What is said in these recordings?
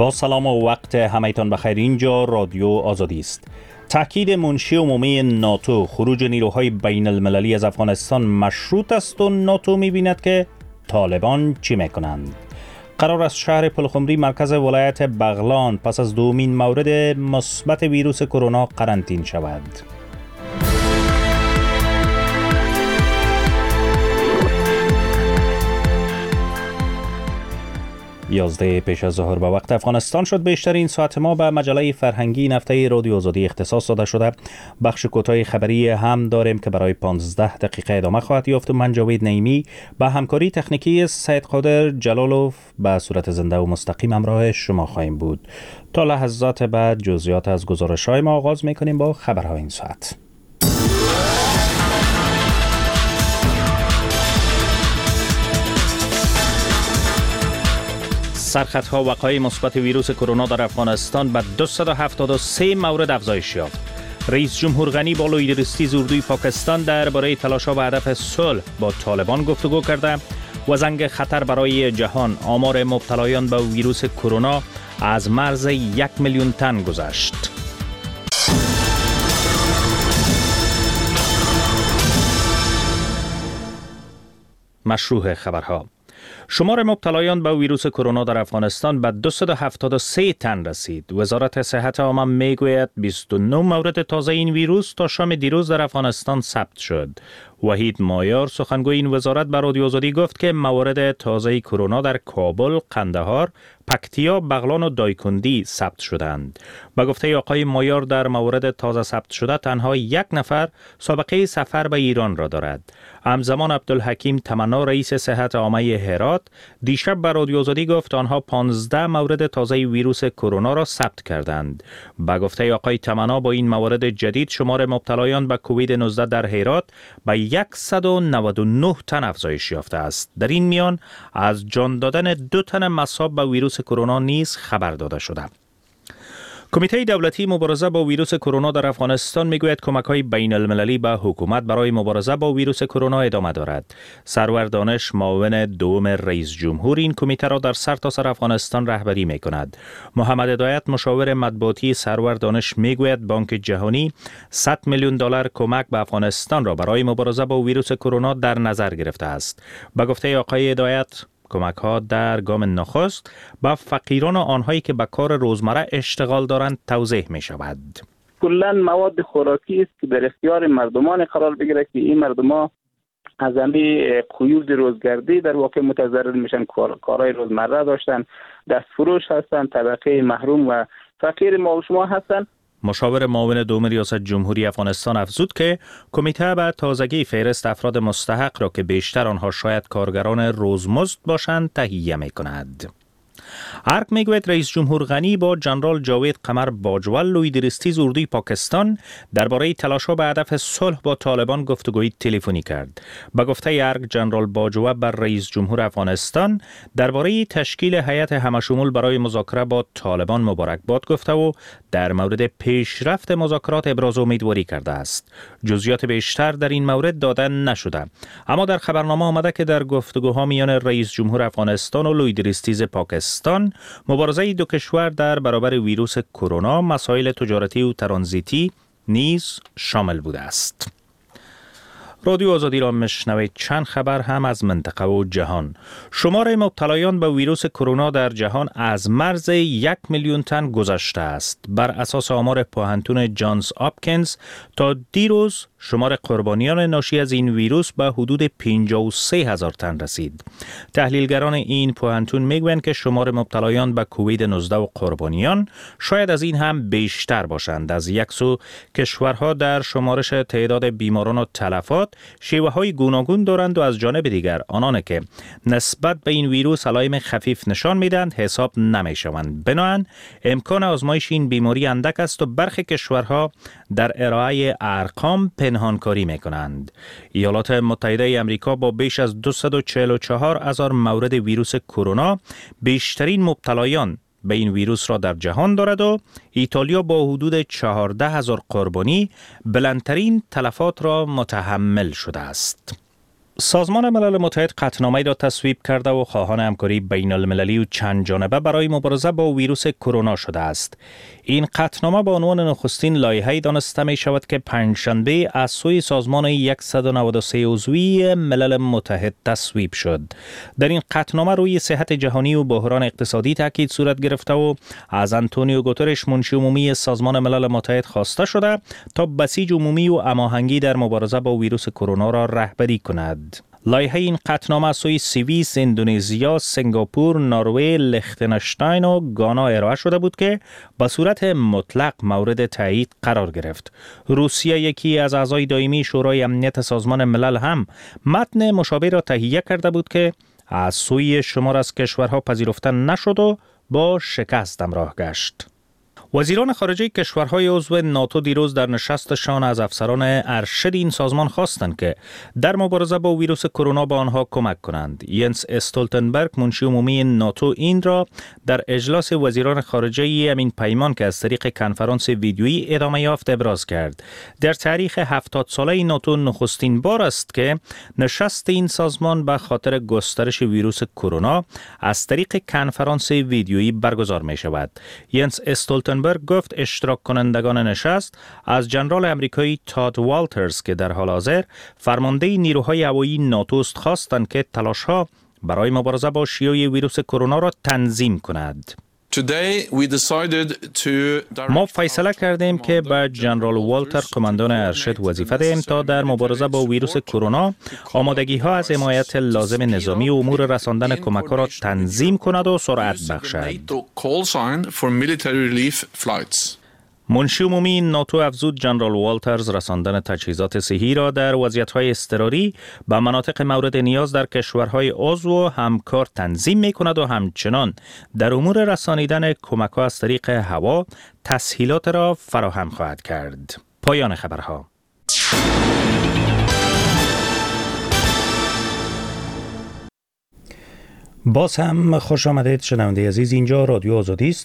با سلام و وقت همه‌تان بخیر. اینجا رادیو آزادی است. تاکید منشی عمومی ناتو خروج نیروهای بین المللی از افغانستان مشروط است و ناتو می‌بیند که طالبان چی میکنند. قرار است شهر پلخمری مرکز ولایت بغلان پس از دومین مورد مثبت ویروس کرونا قرنطین شود. 11 پیش از ظهر به وقت افغانستان شد. بیشترین ساعت ما به مجله فرهنگی نفته رادیو آزادی اختصاص داده شده. بخش کوتاه خبری هم داریم که برای 15 دقیقه ادامه خواهد یافت. من جاوید نعیمی با همکاری تکنیکی سید قادر جلالوف به صورت زنده و مستقیم همراه شما خواهیم بود. تا لحظات بعد جزئیات از گزارش‌های ما آغاز می‌کنیم با خبرهای این ساعت. سرخطها وقایع مثبت ویروس کرونا در افغانستان به 273 مورد افزایش یافت. رئیس جمهور غنی با لیدرستی زوردوی پاکستان درباره تلاش‌ها به هدف صلح با طالبان گفتگو کرده و زنگ خطر برای جهان. آمار مبتلایان به ویروس کرونا از مرز 1 میلیون تن گذشت. مشروع خبرها. شمار مبتلایان به ویروس کرونا در افغانستان به 273 تن رسید. وزارت صحت عامه میگوید 29 مورد تازه این ویروس تا شام دیروز در افغانستان ثبت شد. وحید مایار سخنگوی این وزارت به رادیو آزادی گفت که موارد تازه کرونا در کابل، قندهار، پکتیا، بغلان و دایکندی ثبت شدند. به گفته آقای مایار در موارد تازه ثبت شده تنها یک نفر سابقه سفر به ایران را دارد. همزمان عبدالحکیم تمنا رئیس صحت عامه هرات دیشب به رادیو آزادی گفت آنها 15 مورد تازه ویروس کرونا را ثبت کردند. به گفته آقای تمنا با این موارد جدید شمار مبتلایان به کووید 19 در هرات به 199 تن افزایش یافته است. در این میان از جان دادن 2 تن مصاب به ویروس کرونا نیز خبر داده شده. کمیته دولتی مبارزه با ویروس کرونا در افغانستان میگوید کمک‌های بین المللی به حکومت برای مبارزه با ویروس کرونا ادامه دارد. سرور دانش معاون دوم رئیس جمهور این کمیته را در سرتاسر افغانستان رهبری می‌کند. محمد هدایت مشاور مطبوعاتی سرور دانش میگوید بانک جهانی 100 میلیون دلار کمک به افغانستان را برای مبارزه با ویروس کرونا در نظر گرفته است. به گفته آقای هدایت کمک ها در گام نخست با فقیران و آنهایی که به کار روزمره اشتغال دارند توزیع می شود. کلا مواد خوراکی است که در اختیار مردمان قرار بگیره که این مردمان از همه قیود روزگردی در واقع متضرر میشن، کارهای روزمره داشتن، دستفروش هستن، طبقه محروم و فقیر ما و شما هستن. مشاور معاون دوم ریاست جمهوری افغانستان افزود که کمیته به تازگی فهرست افراد مستحق را که بیشتر آنها شاید کارگران روزمزد باشند تهیه می کند. ارگ میگوید رئیس جمهور غنی با جنرال جاوید قمر باجوه لیدرستی زوردوی پاکستان درباره تلاش‌ها به هدف صلح با طالبان گفتگوی تلفنی کرد. به گفته ارگ جنرال باجوه بر رئیس جمهور افغانستان درباره تشکیل هیئت همشمول برای مذاکره با طالبان مبارکباد گفته و در مورد پیشرفت مذاکرات ابراز امیدواری کرده است. جزئیات بیشتر در این مورد داده نشده، اما در خبرنامه آمده که در گفتگوها میان رئیس جمهور افغانستان و لیدرستی پاکستان مبارزه دو کشور در برابر ویروس کرونا، مسائل تجارتی و ترانزیتی نیز شامل بوده است. رادیو آزادی را میشنوید. چند خبر هم از منطقه و جهان. شمار مبتلایان به ویروس کرونا در جهان از مرز 1 میلیون تن گذشته است. بر اساس آمار پوهنتون جانز آپکینز تا دیروز شمار قربانیان ناشی از این ویروس به حدود 53,000 تن رسید. تحلیلگران این پوهنتون میگویند که شمار مبتلایان به کووید 19 و قربانیان شاید از این هم بیشتر باشند. از یک سو کشورها در شمارش تعداد بیماران و تلفات شیوه‌های گوناگون دارند و از جانب دیگر آنان که نسبت به این ویروس علائم خفیف نشان میدهند حساب نمیشوند. بنابراین امکان آزمایش این بیماری اندک است و برخی کشورها در ارائه ارقام پنهانکاری میکنند. ایالات متحده آمریکا با بیش از 244,000 مورد ویروس کرونا بیشترین مبتلایان به این ویروس را در جهان دارد و ایتالیا با حدود 14,000 قربانی بلندترین تلفات را متحمل شده است. سازمان ملل متحد قطعنامه‌ای را تصویب کرده و خواهان همکاری بین المللی و چند جانبه برای مبارزه با ویروس کرونا شده است. این قطعنامه با عنوان نخستین لایحه‌ای دانسته می شود که پنجشنبه از سوی سازمان 193 عضوی ملل متحد تصویب شد. در این قطعنامه روی صحت جهانی و بحران اقتصادی تاکید صورت گرفته و از آنتونیو گوترش منشی عمومی سازمان ملل متحد خواسته شده تا بسیج عمومی و هماهنگی در مبارزه با ویروس کرونا را رهبری کند. لایحه این قطعنامه از سوی سوئیس، اندونزیا، سنگاپور، نروژ، لختنشتاین و گانا ارائه شده بود که به صورت مطلق مورد تایید قرار گرفت. روسیه، یکی از اعضای دائمی شورای امنیت سازمان ملل، هم متن مشابه را تهیه کرده بود که از سوی شمار از کشورها پذیرفته نشد و با شکست همراه گشت. وزیران خارجه کشورهای عضو ناتو دیروز در نشستشان از افسران ارشد این سازمان خواستند که در مبارزه با ویروس کرونا به آنها کمک کنند. ینس استولتنبرگ، منشی عمومی ناتو، این را در اجلاس وزیران خارجه امین پیمان که از طریق کنفرانس ویدیویی ادامه یافت ابراز کرد. در تاریخ 70 ساله ناتو نخستین بار است که نشست این سازمان به خاطر گسترش ویروس کرونا از طریق کنفرانس ویدیویی برگزار می شود. ینس استولتنبرگ گفت اشتراک کنندگان نشست از جنرال امریکایی تاد والترز که در حال حاضر فرمانده نیروهای هوایی ناتو است خواستند که تلاش‌ها برای مبارزه با شیوع ویروس کرونا را تنظیم کند. ما فیصله کردیم که به جنرال والتر، قماندان ارشد، وظیفه دهیم تا در مبارزه با ویروس کرونا آمادگی‌ها از حمایت لازم نظامی و امور رساندن کمک‌ها را تنظیم کند و سرعت بخشد. منشی عمومی ناتو افزود جنرال والترز رساندن تجهیزات صحی را در وضعیت‌های اضطراری به مناطق مورد نیاز در کشورهای عضو و همکار تنظیم می‌کند و همچنان در امور رسانیدن کمک‌ها از طریق هوا تسهیلات را فراهم خواهد کرد. پایان خبرها. باز هم خوش آمدید شنونده عزیز، اینجا رادیو آزادی است.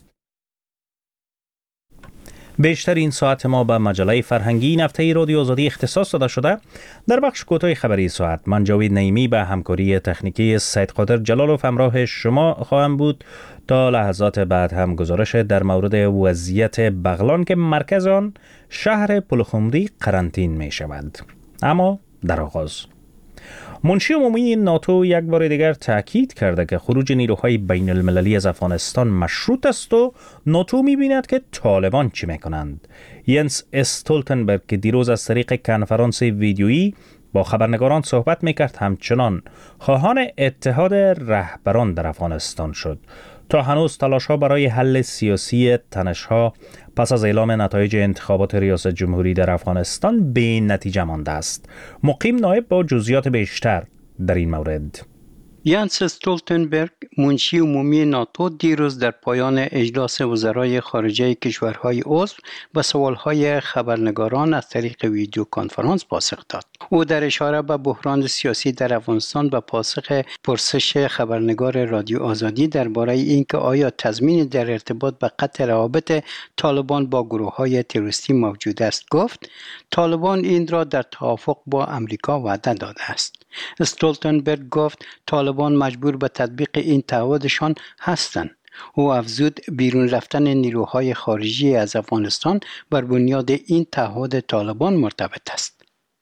بیشتر این ساعت ما به مجله فرهنگی هفته رادیو آزادی اختصاص داده شده. در بخش کوتاه خبری ساعت من جاوید نعیمی به همکاری تکنیکی سید قادر جلالوف همراه شما خواهم بود تا لحظات بعد هم گزارش در مورد وضعیت بغلان که مرکز آن شهر پلخمری قرنطین می شود. اما در آغاز منشی عمومی ناتو یک بار دیگر تاکید کرده که خروج نیروهای بین المللی از افغانستان مشروط است و ناتو می‌بیند که طالبان چی می‌کنند. ینس استولتنبرگ که دیروز از طریق کنفرانس ویدیویی با خبرنگاران صحبت می‌کرد همچنان خواهان اتحاد رهبران در افغانستان شد. تا هنوز تلاش‌ها برای حل سیاسی تنش‌ها پس از اعلام نتایج انتخابات ریاست جمهوری در افغانستان به نتیجه مانده است. مقیم نایب با جزئیات بیشتر در این مورد. ینس استولتنبرگ، منشی عمومی ناتو، دیروز در پایان اجلاس وزرای خارجه کشورهای عضو به سوالهای خبرنگاران از طریق ویدیو کنفرانس پاسخ داد. او در اشاره به بحران سیاسی در افغانستان به پاسخ پرسش خبرنگار رادیو آزادی درباره اینکه آیا تضمینی در ارتباط به قطع روابط طالبان با گروه‌های تروریستی موجود است گفت طالبان این را در توافق با امریکا وعده داده است. استولتنبرگ گفت طالبان مجبور به تطبیق این تعهدشان هستند. او افزود بیرون رفتن نیروهای خارجی از افغانستان بر بنیاد این تعهد طالبان مرتبط است.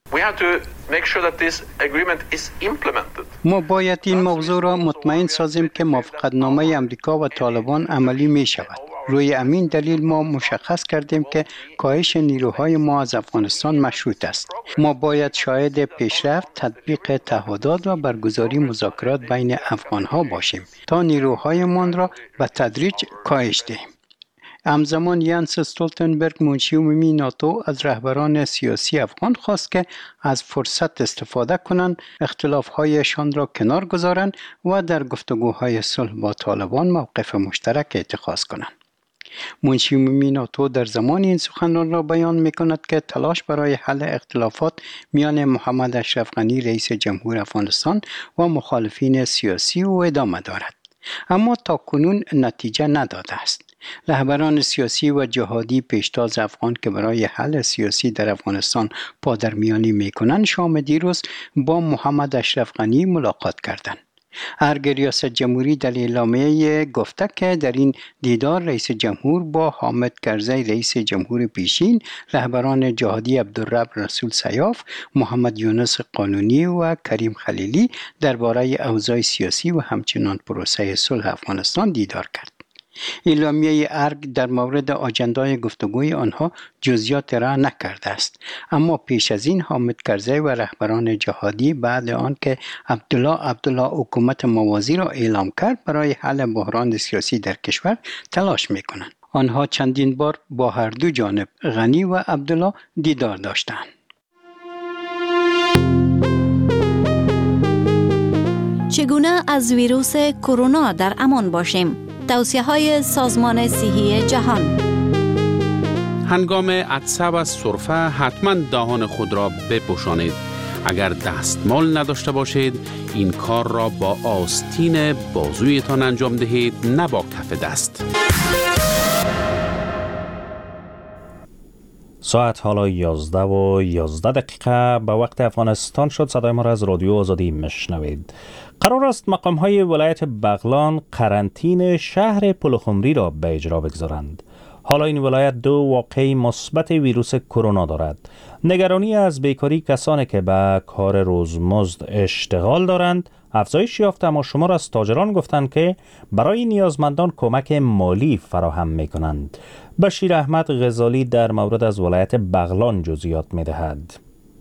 ما باید این موضوع را مطمئن سازیم که موافقتنامه امریکا و طالبان عملی می شود. روی همین دلیل ما مشخص کردیم که کاهش نیروهای ما از افغانستان مشروط است. ما باید شاهد پیشرفت، تطبیق تعهدات و برگزاری مذاکرات بین افغانها باشیم تا نیروهایمان را به تدریج کاهش دهیم. همزمان ینس استولتنبرگ، منشی عمومی ناتو، از رهبران سیاسی افغان خواست که از فرصت استفاده کنند، اختلاف‌هایشان را کنار گذارند و در گفتگوهای صلح با طالبان موقف مشترک اتخاذ کنند. منشی عمومی ناتو در زمان این سخنران را بیان می‌کند که تلاش برای حل اختلافات میان محمد اشرف غنی رئیس جمهور افغانستان و مخالفین سیاسی او ادامه دارد، اما تاکنون نتیجه نداده است. رهبران سیاسی و جهادی پیشتاز افغان که برای حل سیاسی در افغانستان پادرمیانی میکنند شام دیروز با محمد اشرف غنی ملاقات کردند. ارگ ریاست جمهوری در اعلامیه گفته که در این دیدار رئیس جمهور با حامد کرزی رئیس جمهور پیشین، رهبران جهادی عبدالرب رسول سیاف، محمد یونس قانونی و کریم خلیلی درباره اوضاع سیاسی و همچنان پروسه صلح افغانستان دیدار کرد. اعلامیه ارگ در مورد آجندای گفتگوی آنها جزئیات را نکرده است، اما پیش از این حامد کرزی و رهبران جهادی بعد آن که عبدالله حکومت موازی را اعلام کرد برای حل بحران سیاسی در کشور تلاش می‌کنند. آنها چندین بار با هر دو جانب غنی و عبدالله دیدار داشتند. چگونه از ویروس کرونا در امان باشیم؟ توصیه‌های سازمان صحی جهان. هنگام عطسه و سرفه حتما دهان خود را بپوشانید. اگر دستمال نداشته باشید این کار را با آستین بازویتان انجام دهید، نه با کف دست. ساعت حالا 11:11 به وقت افغانستان شد. صدای ما را از رادیو آزادی میشنوید. قرار است مقام‌های ولایت بغلان قرنطینه شهر پلخمری را به اجرا بگذارند. حالا این ولایت 2 واقعه مثبت ویروس کرونا دارد. نگرانی از بیکاری کسانی که به کار روزمزد اشتغال دارند افزایش یافته، اما شمار از تاجران گفتند که برای نیازمندان کمک مالی فراهم می‌کنند. بشیر احمد غزالی در مورد از ولایت بغلان جزئیات می‌دهد.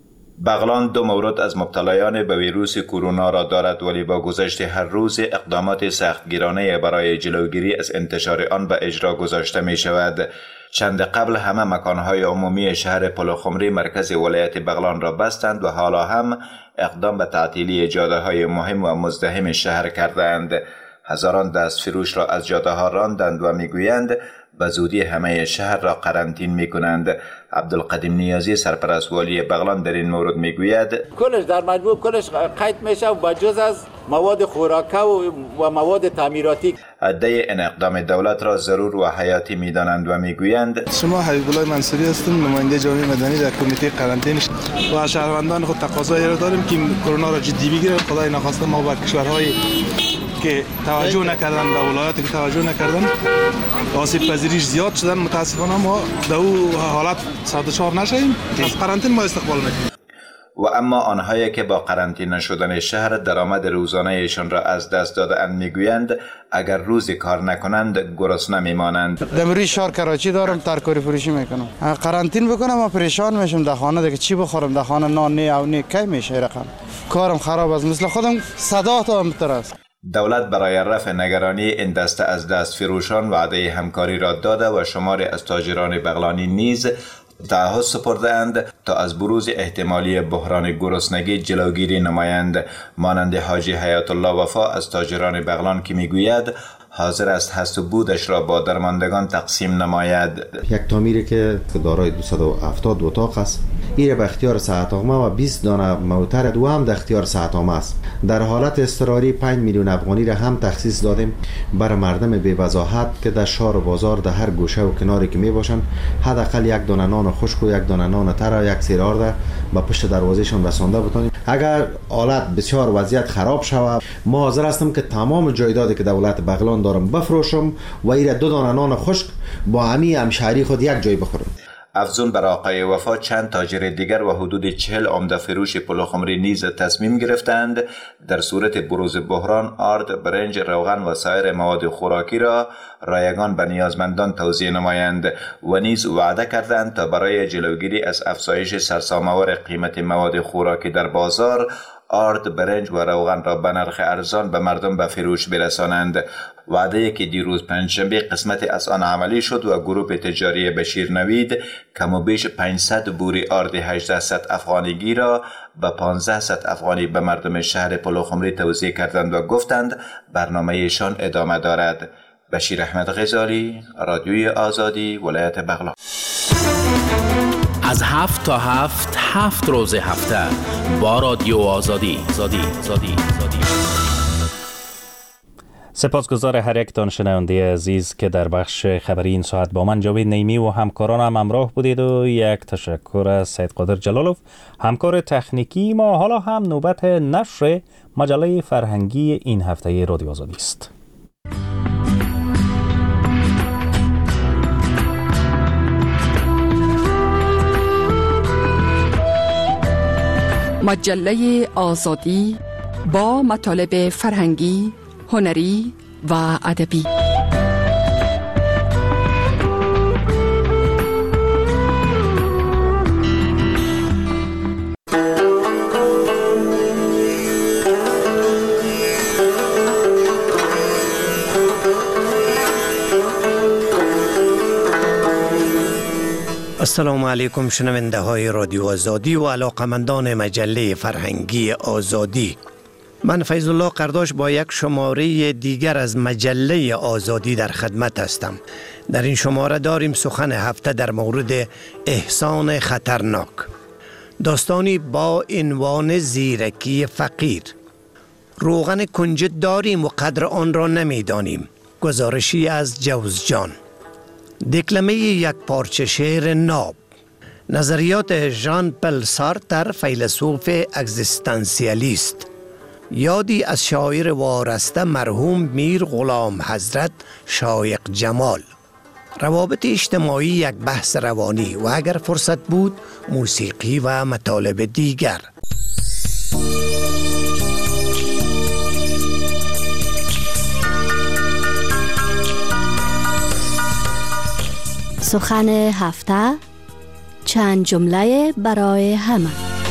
بغلان 2 مورد از مبتلایان به ویروس کرونا را دارد، ولی با گذشت هر روز اقدامات سختگیرانه برای جلوگیری از انتشار آن به اجرا گذاشته می شود. چند قبل همه مکانهای عمومی شهر پلخمری مرکز ولایت بغلان را بستند و حالا هم اقدام به تعطیلی جاده های مهم و مزدحم شهر کردند. هزاران دست فروش را از جاده ها راندند و میگویند به زودی همه شهر را قرنطین میکنند. عبدالقدیم نیازی سرپرست والی بغلان در این مورد میگوید کلش در مجموع کلش قید میشه و بجز از مواد خوراکی و مواد تعمیراتی. عده این اقدام دولت را ضرور و حیاتی میدانند و میگویند شما حبیب الله منصوری هستم، نماینده جامعه مدنی در کمیته قرنطینه و شهروندان خود تقاضایی را داریم که کرونا را جدی بگیرند. خدای نخواسته ما با کشورهای که توجه نکردن به ولایاتی که توجه نکردن آسیب پذیریش زیاد شدن، متاسفانه ما در اون حالت سردشار نشیم. از قرنطین ما استقبال میکنیم. و اما آنهایی که با قرنطینه شدن شهر درآمد روزانه‌شان را از دست داده‌اند میگویند اگر روزی کار نکنند گرسنه میمانند. در روی شهر کراچی دارم، ترکاری فروشی میکنم. قرنطین بکنم و پریشان میشم در خانه، دیگه چی بخورم در خانه، نان نه او نه کی میشه رقم. کارم خراب است، مثل خودم صدا تا امتر است. دولت برای رفع نگرانی این دسته از دست فروشان وعده همکاری را داده و شماری از تاجران بغلانی نیز تعهد سپرده‌اند تا از بروز احتمالی بحران گرسنگی جلوگیری نمایند. مانند حاجی حیات الله وفا از تاجران بغلان که میگوید حاضر است هست و بودش را با درماندگان تقسیم نماید. یک تعمیری که دارای 270 اتاق است، این به اختیار صحت‌عامه و 20 دانه موتر دو هم در اختیار صحت‌عامه است. در حالت اضطراری 5 میلیون افغانی را هم تخصیص دادیم برای مردم بی وضاحت که در شهر و بازار در هر گوشه و کناری که می باشند حداقل یک دانه نان خشک و یک دانه نان تر و یک سیرار را به پشت دروازهشان رسانده بتانیم. اگر حالت بسیار وضعیت خراب شود ما حاضر هستم که تمام جایدادی که دولت بغلان دارم بفروشم و ایره 2 دانه نان خشک با همشهری خود یک جای بخورم. افزون بر آقای وفا چند تاجر دیگر و حدود 40 عمده فروش پلخمری نیز تصمیم گرفتند در صورت بروز بحران آرد، برنج، روغن و سایر مواد خوراکی را رایگان به نیازمندان توزیع نمایند و نیز وعده کردند تا برای جلوگیری از افزایش سرسام‌آور قیمت مواد خوراکی در بازار آرد، برنج و روغن را به نرخ ارزان به مردم به فروش برسانند. وعده که دیروز پنجشنبه قسمت از آن عملی شد و گروه تجاری بشیر نوید کم و بیش 500 بوری آرد 1800 افغانیگی را به 1500 افغانی به مردم شهر پلخمری توزیع کردند و گفتند برنامه‌شان ادامه دارد. بشیر احمد غزالی، رادیوی آزادی، ولایت بغلان. از 7 تا 7 روز هفته با رادیو آزادی. سپاسگزار هر یکتان شنونده عزیز که در بخش خبری این ساعت با من جاوید نیمی و همکارانم همراه بودید و یک تشکر از سید قادر جلالوف همکار تکنیکی ما. حالا هم نوبت نشر مجله فرهنگی این هفته رادیو آزادی است. مجله آزادی با مطالب فرهنگی، هنری و ادبی. السلام علیکم شنونده های رادیو آزادی و علاقمندان مجله فرهنگی آزادی. من فیض الله قرداش با یک شماره دیگر از مجله آزادی در خدمت هستم. در این شماره داریم سخن هفته در مورد احسان خطرناک، داستانی با عنوان زیرکی فقیر. روغن کنجد داریم و قدر آن را نمیدانیم. گزارشی از جوزجان. دکلمه یک پارچه شعر ناب. نظریات ژان پل سارتر فیلسوف اگزیستانسیالیست. یادی از شاعر وارسته مرحوم میر غلام حضرت شایق جمال. روابط اجتماعی یک بحث روانی و اگر فرصت بود موسیقی و مطالب دیگر. سخن هفته، چند جمله برای همه.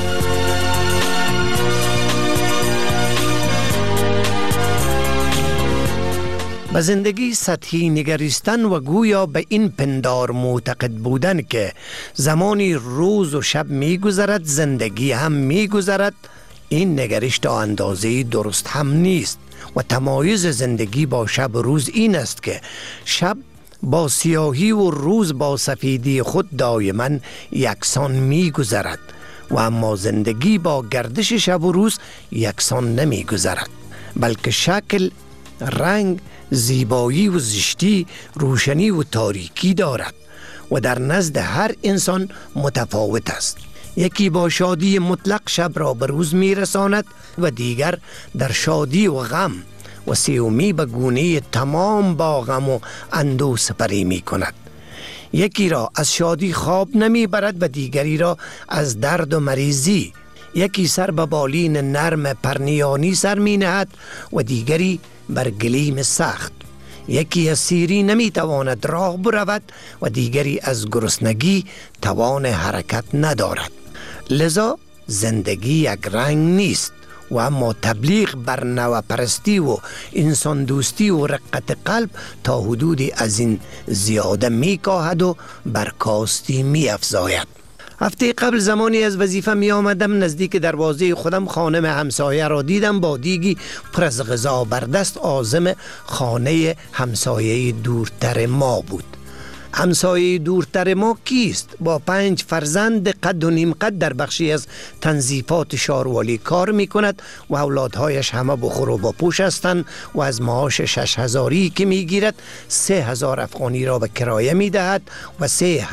به زندگی سطحی نگریستن و گویا به این پندار معتقد بودن که زمانی روز و شب می گذرد زندگی هم می گذرد، این نگرش تا اندازه درست هم نیست و تمایز زندگی با شب و روز این است که شب با سیاهی و روز با سفیدی خود دائما یکسان می گذرد و اما زندگی با گردش شب و روز یکسان نمی گذرد، بلکه شکل، رنگ، زیبایی و زشتی، روشنی و تاریکی دارد و در نزد هر انسان متفاوت است. یکی با شادی مطلق شب را به روز می رساند و دیگر در شادی و غم و سیومی به گونه تمام با غم و اندوه سپری می کند. یکی را از شادی خواب نمی برد و دیگری را از درد و مریضی. یکی سر به بالین نرم پرنیانی سر می نهد و دیگری بر گلیم سخت. یکی از سیری نمی تواند راه برود و دیگری از گرسنگی توان حرکت ندارد. لذا زندگی یک رنگ نیست و اما تبلیغ بر نوپرستی و انسان دوستی و رقت قلب تا حدودی از این زیاده می کاهد و برکاستی می افزاید. هفته قبل زمانی از وظیفه می آمدم نزدیک دروازه خودم خانم همسایه را دیدم با دیگی پر از غذا بر دست عازم خانه همسایه دورتر ما بود. همسایه دورتر ما کیست؟ با 5 فرزند قد و نیم قد در بخشی از تنظیفات شاروالی کار می کند و اولادهایش همه بخور و باپوش هستند و از معاش 6000 که می گیرد 3000 افغانی را به کرایه می دهد و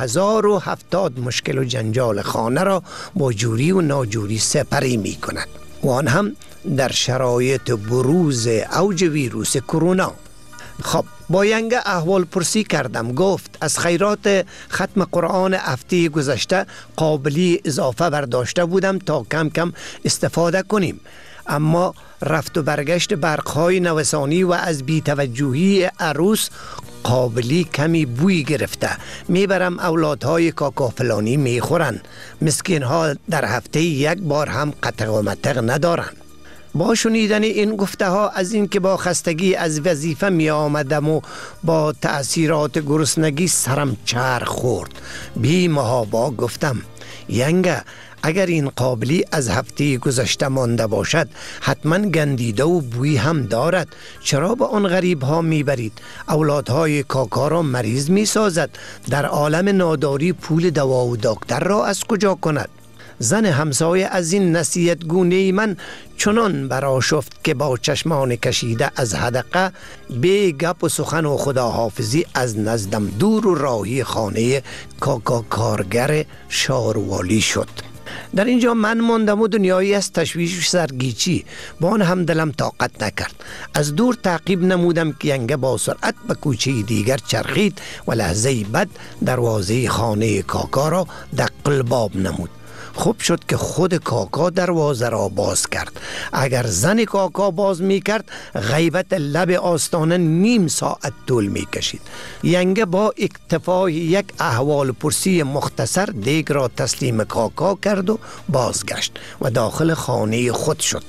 3070 مشکل و جنجال خانه را با جوری و ناجوری سپری می کند و آن هم در شرایط بروز اوج ویروس کرونا. خب با ینگ احوال پرسی کردم. گفت از خیرات ختم قرآن هفته گذشته قابلی اضافه برداشته بودم تا کم کم استفاده کنیم، اما رفت و برگشت برقهای نوسانی و از بی‌توجهی عروس قابلی کمی بوی گرفته. میبرم اولادهای کاکا فلانی میخورن. مسکین ها در هفته یک بار هم قطع و مطق ندارن. با شنیدن این گفته ها از این که با خستگی از وظیفه می آمدم و با تأثیرات گرسنگی سرم چرخ خورد. بی محابا گفتم ینگه اگر این قابلی از هفته گذشته مانده باشد حتما گندیده و بوی هم دارد. چرا به آن غریب ها می برید؟ اولادهای کاکا را مریض می سازد. در عالم ناداری پول دوا و دکتر را از کجا کند؟ زن همسایه از این نصیحت گونه من چنان برآشفت که با چشمان کشیده از حدقه بی گپ و سخن و خداحافظی از نزدم دور و راهی خانه کاکا کارگر شاروالی شد. در اینجا من ماندم و دنیایی از تشویش و سرگیچی با آن هم دلم طاقت نکرد. از دور تعقیب نمودم که ینگه با سرعت به کوچه دیگر چرخید و لحظه بعد دروازه خانه کاکا را دقلباب نمود. خوب شد که خود کاکا دروازه را باز کرد. اگر زن کاکا باز می کرد غیبت لب آستانه نیم ساعت طول می کشید. ینگه با اکتفای یک احوال پرسی مختصر دیگ را تسلیم کاکا کرد و بازگشت و داخل خانه خود شد.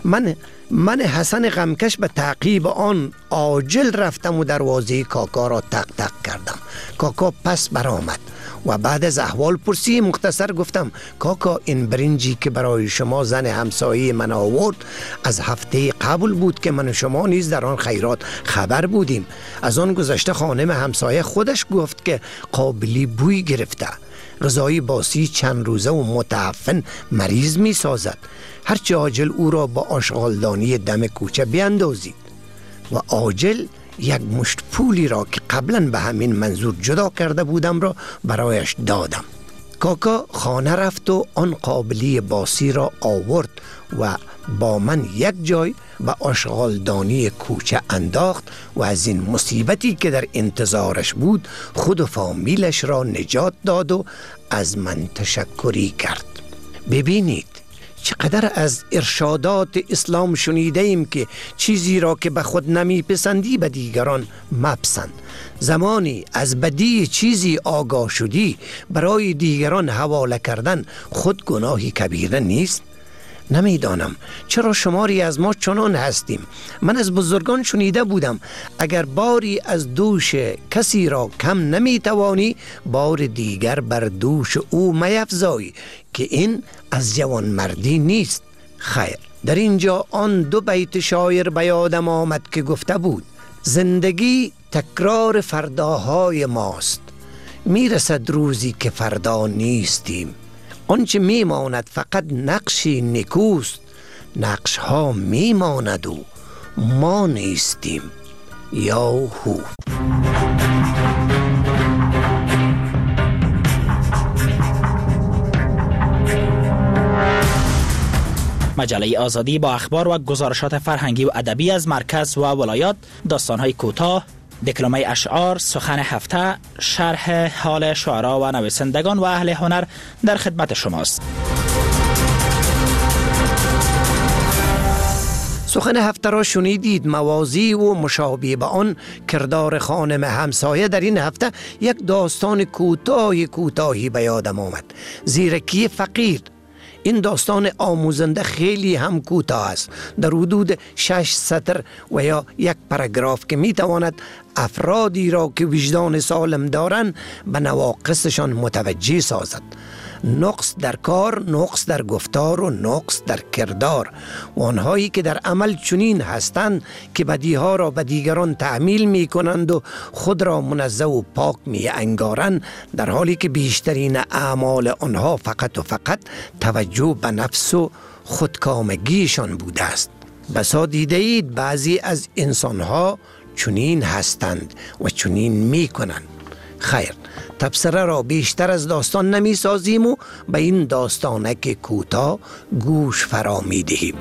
من حسن غمکش به تعقیب آن عاجل رفتم و دروازه کاکا را تق تق کردم. کاکا پس برآمد و بعد از احوال پرسی مختصر گفتم کاکا این برنجی که برای شما زن همسایه من آورد از هفته قبل بود که من و شما نیز در آن خیرات خبر بودیم. از آن گذشته خانم همسایه خودش گفت که قابلی بوی گرفته. غذای باسی چند روزه و متعفن مریض می سازد. هرچه عاجل او را با آشغالدانی دم کوچه بیندازید. و عاجل یک مشت پولی را که قبلا به همین منظور جدا کرده بودم را برایش دادم. کاکا خانه رفت و آن قابلی باسی را آورد و با من یک جای به آشغالدانی کوچه انداخت و از این مصیبتی که در انتظارش بود خود و فامیلش را نجات داد و از من تشکری کرد. ببینید چقدر از ارشادات اسلام شنیده ایم که چیزی را که به خود نمی پسندی به دیگران مپسند. زمانی از بدی چیزی آگاه شدی برای دیگران حواله کردن خود گناهی کبیره نیست؟ نمیدانم چرا شماری از ما چنان هستیم. من از بزرگان شنیده بودم اگر باری از دوش کسی را کم نمیتوانی بار دیگر بر دوش او میفزایی که این از جوان مردی نیست. خیر، در اینجا آن دو بیت شاعر به یادم آمد که گفته بود زندگی تکرار فرداهای ماست، میرسد روزی که فردا نیستیم. آنچه میماند فقط نقشی نکوست، نقش ها میماند و ما نیستیم. یاهو. مجله آزادی با اخبار و گزارشات فرهنگی و ادبی از مرکز و ولایات، داستان‌های کوتاه، دکلمه اشعار، سخن هفته، شرح حال شعرا و نویسندگان و اهل هنر در خدمت شماست. سخن هفته را شنیدید. موازی و مشابه به آن کردار خانم همسایه در این هفته یک داستان کوتاهی به یادم آمد. زیرکی فقیر. این داستان آموزنده خیلی هم کوتاه است، در حدود 6 سطر و یا یک پاراگراف که میتواند افرادی را که وجدان سالم دارند به نواقصشان متوجه سازد. نقص در کار، نقص در گفتار و نقص در کردار و آنهایی که در عمل چنین هستند که بدیها را به دیگران تحمیل می کنند و خود را منزه و پاک می انگارند، در حالی که بیشترین اعمال آنها فقط و فقط توجه به نفس و خودکامگیشان بوده است. بسا دیده اید بعضی از انسانها چنین هستند و چنین می کنند. خیر، تبصره را بیشتر از داستان نمی سازیم و به این داستانک کوتاه گوش فرا می دهیم.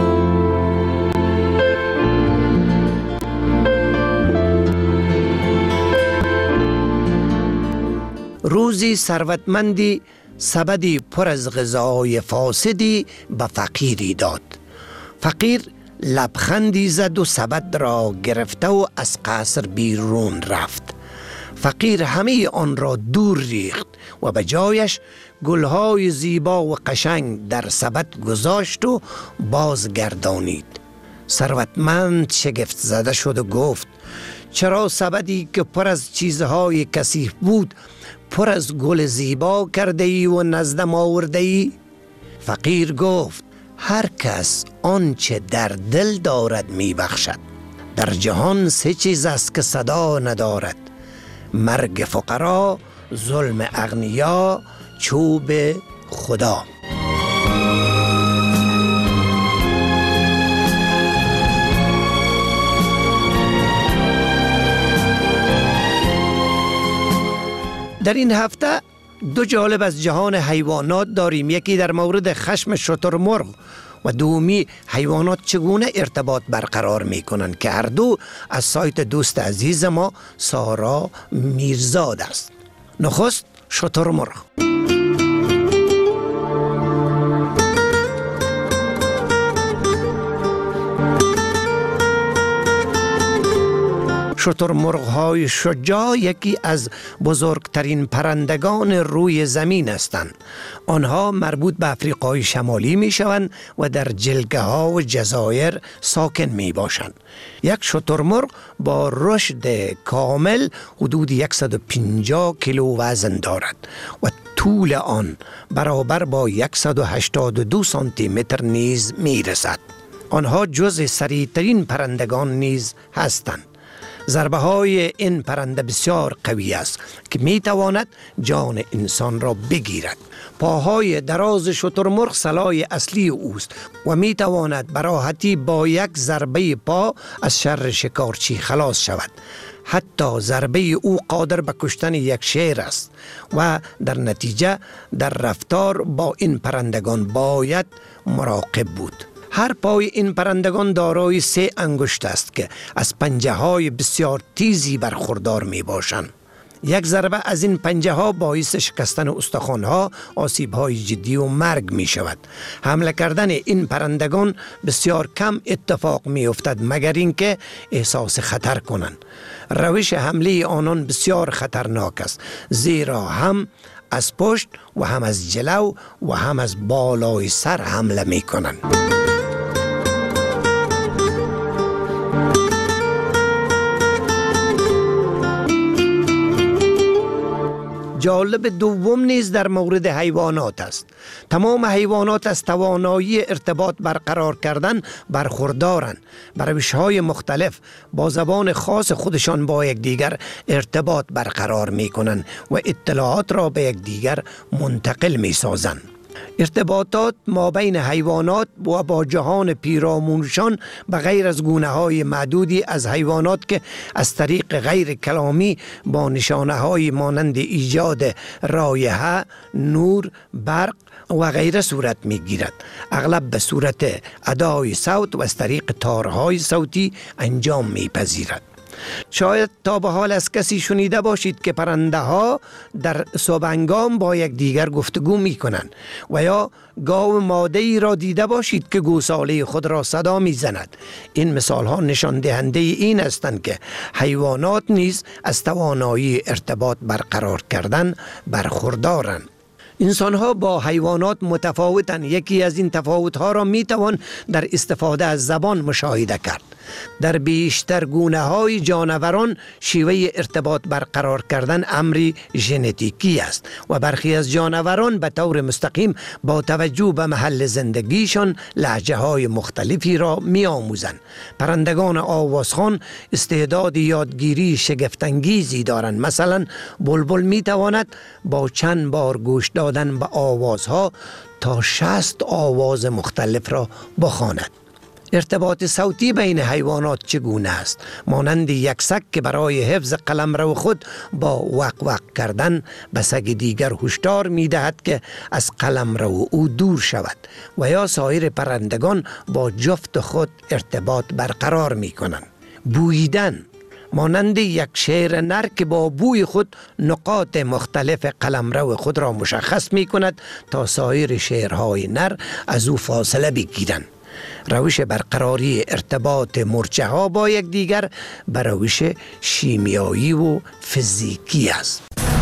روزی ثروتمندی سبدی پر از غذای فاسدی به فقیری داد. فقیر لبخندی زد و سبد را گرفته و از قصر بیرون رفت. فقیر همه آن را دور ریخت و به جایش گلهای زیبا و قشنگ در سبد گذاشت و بازگردانید. ثروتمند شگفت زده شد و گفت چرا سبدی که پر از چیزهای کثیف بود پر از گل زیبا کرده ای و نزدم آورده ای؟ فقیر گفت هر کس آنچه در دل دارد می بخشد. در جهان 3 چیز است که صدا ندارد: مرگ فقرا، ظلم اغنیا، چوب خدا. در این هفته دو جالب از جهان حیوانات داریم. یکی در مورد خشم شترمرغ و دومی حیوانات چگونه ارتباط برقرار می کنند که هر دو از سایت دوست عزیز ما سارا میرزاد است. نخست شترمرغ. شترمرغ‌های شجاع یکی از بزرگترین پرندگان روی زمین هستند. آنها مربوط به آفریقای شمالی می شوند و در جلگه ها و جزایر ساکن می باشند. یک شترمرغ با رشد کامل حدود 150 کیلو وزن دارد و طول آن برابر با 182 سانتی متر نیز می رسد. آنها جز سریعترین پرندگان نیز هستند. ضربه های این پرنده بسیار قوی است که می تواند جان انسان را بگیرد. پاهای دراز شترمرغ سلاح اصلی اوست و می تواند به راحتی با یک ضربه پا از شر شکارچی خلاص شود. حتی ضربه او قادر به کشتن یک شیر است و در نتیجه در رفتار با این پرندگان باید مراقب بود. هر پای این پرندگان دارای 3 انگشت است که از پنجه های بسیار تیزی برخوردار می باشند. یک ضربه از این پنجه ها باعث شکستن استخوان ها، آسیب های جدی و مرگ می شود. حمله کردن این پرندگان بسیار کم اتفاق می افتد مگر اینکه احساس خطر کنند. روش حمله آنان بسیار خطرناک است، زیرا هم از پشت و هم از جلو و هم از بالای سر حمله می کنند. جالب دوم نیز در مورد حیوانات است. تمام حیوانات از توانایی ارتباط برقرار کردن برخوردارند. به روش‌های مختلف با زبان خاص خودشان با یکدیگر ارتباط برقرار می‌کنند و اطلاعات را به یکدیگر منتقل می‌سازند. ارتباطات ما بین حیوانات و با جهان پیرامونشان به غیر از گونه‌های معدودی از حیوانات که از طریق غیر کلامی با نشانه‌های مانند ایجاد رایحه، نور، برق و غیره صورت می‌گیرد. اغلب به صورت ادای صوت و از طریق تارهای صوتی انجام می‌پذیرد. شاید تا به حال از کسی شنیده باشید که پرنده ها در صبحنگام با یک دیگر گفتگو می کنند و یا گاو ماده ای را دیده باشید که گوساله خود را صدا می زند. این مثال ها نشان دهنده این هستند که حیوانات نیز از توانایی ارتباط برقرار کردن برخوردارند. انسان‌ها با حیوانات متفاوتند. یکی از این تفاوت‌ها را می‌توان در استفاده از زبان مشاهده کرد. در بیشتر گونه‌های جانوران شیوه ارتباط برقرار کردن امری ژنتیکی است و برخی از جانوران به طور مستقیم با توجه به محل زندگیشان لهجه‌های مختلفی را می‌آموزند. پرندگان آوازخوان استعداد یادگیری شگفت‌انگیزی دارند. مثلا بلبل می‌تواند با چند بار گوش دادن به آوازها تا 60 آواز مختلف را بخواند. ارتباط صوتی بین حیوانات چگونه است؟ مانند یک سگ که برای حفظ قلمرو خود با وق وق کردن به سگ دیگر هشدار می‌دهد که از قلمرو او دور شود و یا سایر پرندگان با جفت خود ارتباط برقرار می‌کنند. بوییدن مانند یک شیر نر که با بوی خود نقاط مختلف قلمرو خود را مشخص می کند تا سایر شیرهای نر از او فاصله بگیرند. روش برقراری ارتباط مرچه ها با یک دیگر به روش شیمیایی و فیزیکی است.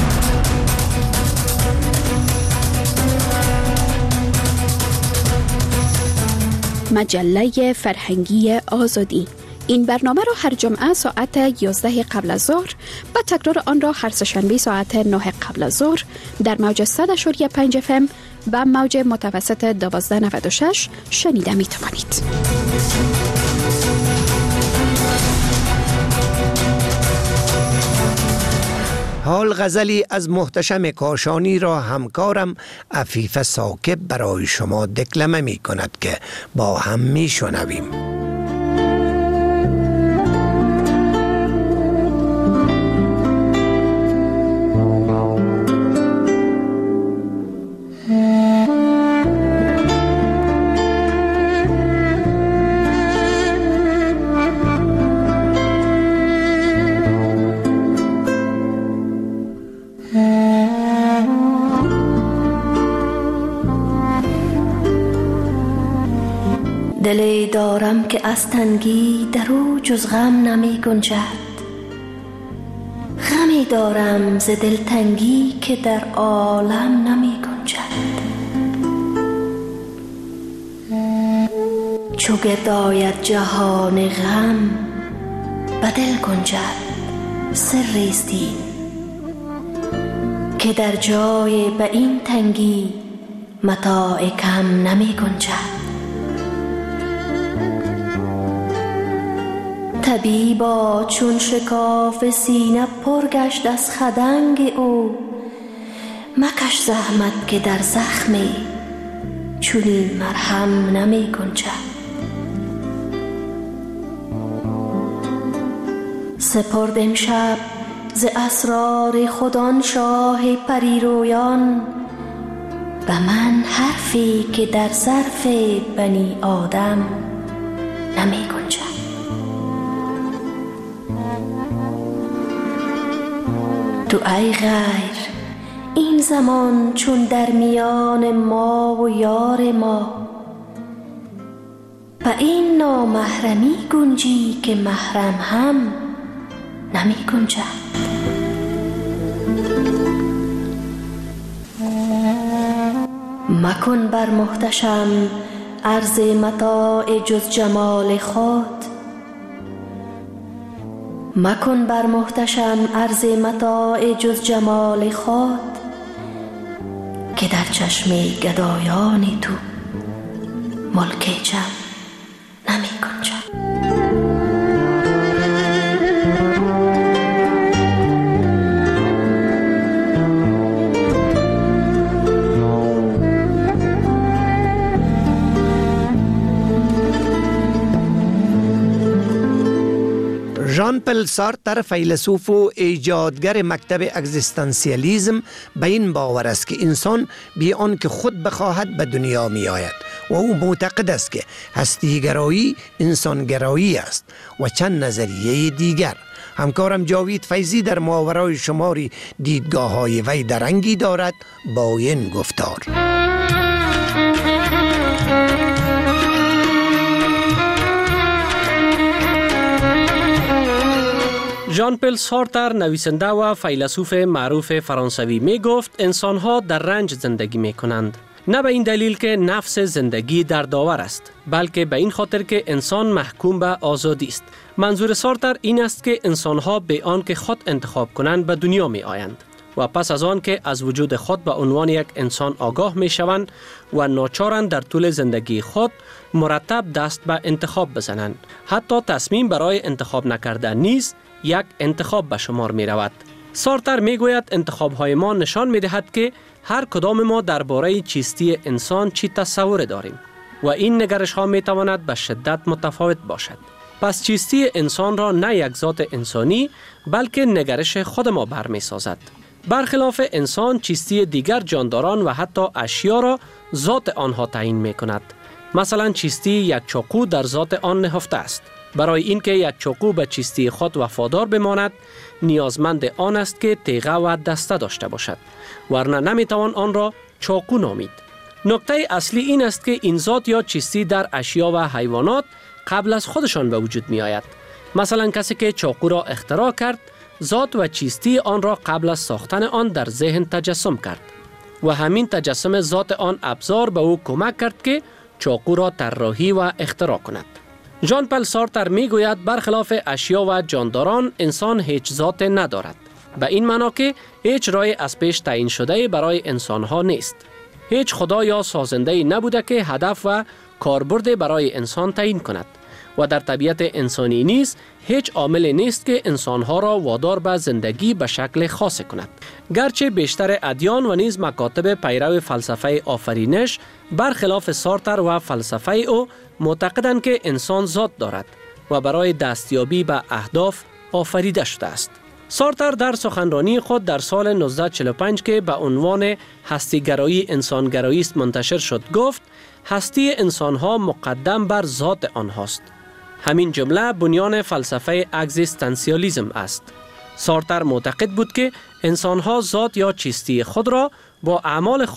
مجله فرهنگی آزادی. این برنامه را هر جمعه ساعت 11 قبل از ظهر و تکرار آن را هر سه‌شنبه ساعت 9 قبل از ظهر در موج 100.5 FM و موج متوسط 1296 شنیده می توانید. حال غزلی از محتشم کاشانی را همکارم عفیف ساکب برای شما دکلمه می کند که با هم می شنویم. دلی دارم که از تنگی در او جز غم نمی گنجد. غمی دارم ز دلتنگی که در عالم نمی گنجد. چو گرد آید جهان غم به دل گنجد سری است این که در جای به این تنگی متاع کم نمی گنجد. طبیبا چون شکاف سینه پر گشت از خدنگ او، مکش زحمت که در زخم چنین مرهم نمی گنجد. سپرد امشب ز اسرار خود آن شاه پریرویان به من حرفی که در ظرف بنی آدم نمی گنجد. تو ای غیر این زمان چون در میان ما و یار ما، به این نامحرمی گنجی که محرم هم نمی گنجد. مکن بر محتشم عرض متاع جز جمال خود، مکن بر محتشم عرض متاع جز جمال خود، که در چشم گدایان تو ملک جم نمی گنجد. ژان پل سارتر فیلسوف و ایجادگر مکتب اگزیستانسیالیسم به این باور است که انسان بی آن که خود بخواهد به دنیا می آید و او معتقد است که هستیگرایی انسانگرایی است و چند نظریه دیگر. همکارم جاوید فیضی در ماورای شماری دیدگاه های وی درنگی دارد با این گفتار. ژان پل سارتر نویسنده و فیلسوف معروف فرانسوی می گفت انسان‌ها در رنج زندگی می کنند. نه به این دلیل که نفس زندگی در داور است، بلکه به این خاطر که انسان محکوم به آزادی است. منظور سارتر این است که انسان‌ها به آن که خود انتخاب کنند به دنیا می آیند و پس از آن که از وجود خود به عنوان یک انسان آگاه می شوند و ناچارند در طول زندگی خود مرتب دست به انتخاب بزنند. حتی تصمیم برای انتخاب نکردن نیز یک انتخاب به شمار می رود. سارتر می گوید انتخاب های ما نشان می دهد که هر کدام ما درباره چیستی انسان چی تصور داریم و این نگرش ها می تواند به شدت متفاوت باشد. پس چیستی انسان را نه یک ذات انسانی بلکه نگرش خود ما برمی سازد. برخلاف انسان چیستی دیگر جانداران و حتی اشیا را ذات آنها تعیین می کند. مثلا چیستی یک چاقو در ذات آن نهفته است. برای اینکه یک چاقو به چیستی خود وفادار بماند نیازمند آن است که تیغه و دسته داشته باشد، ورنه نمیتوان آن را چاقو نامید. نکته اصلی این است که این ذات یا چیستی در اشیا و حیوانات قبل از خودشان به وجود می آید. مثلا کسی که چاقو را اختراع کرد ذات و چیستی آن را قبل از ساختن آن در ذهن تجسم کرد و همین تجسم ذات آن ابزار به او کمک کرد که چاقو را طراحی و اختراع کند. ژان پل سارتر می گوید برخلاف اشیا و جانداران انسان هیچ ذات ندارد. به این معنا که هیچ رای از پیش تعیین شده برای انسانها نیست. هیچ خدا یا سازنده نبوده که هدف و کاربرد برای انسان تعیین کند و در طبیعت انسانی نیز هیچ عامل نیست که انسانها را وادار به زندگی به شکل خاص کند. گرچه بیشتر ادیان و نیز مکاتب پیرو فلسفه آفرینش برخلاف سارتر و فلسفه او معتقدند که انسان ذات دارد و برای دستیابی به اهداف آفریده شده است. سارتر در سخنرانی خود در سال 1945 که به عنوان هستیگرایی انسانگرایی است منتشر شد گفت هستی انسانها مقدم بر ذات آنهاست. همین جمله بنیان فلسفه اگزیستانسیالیسم است. سارتر معتقد بود که انسانها ذات یا چیستی خود را با اعمال خود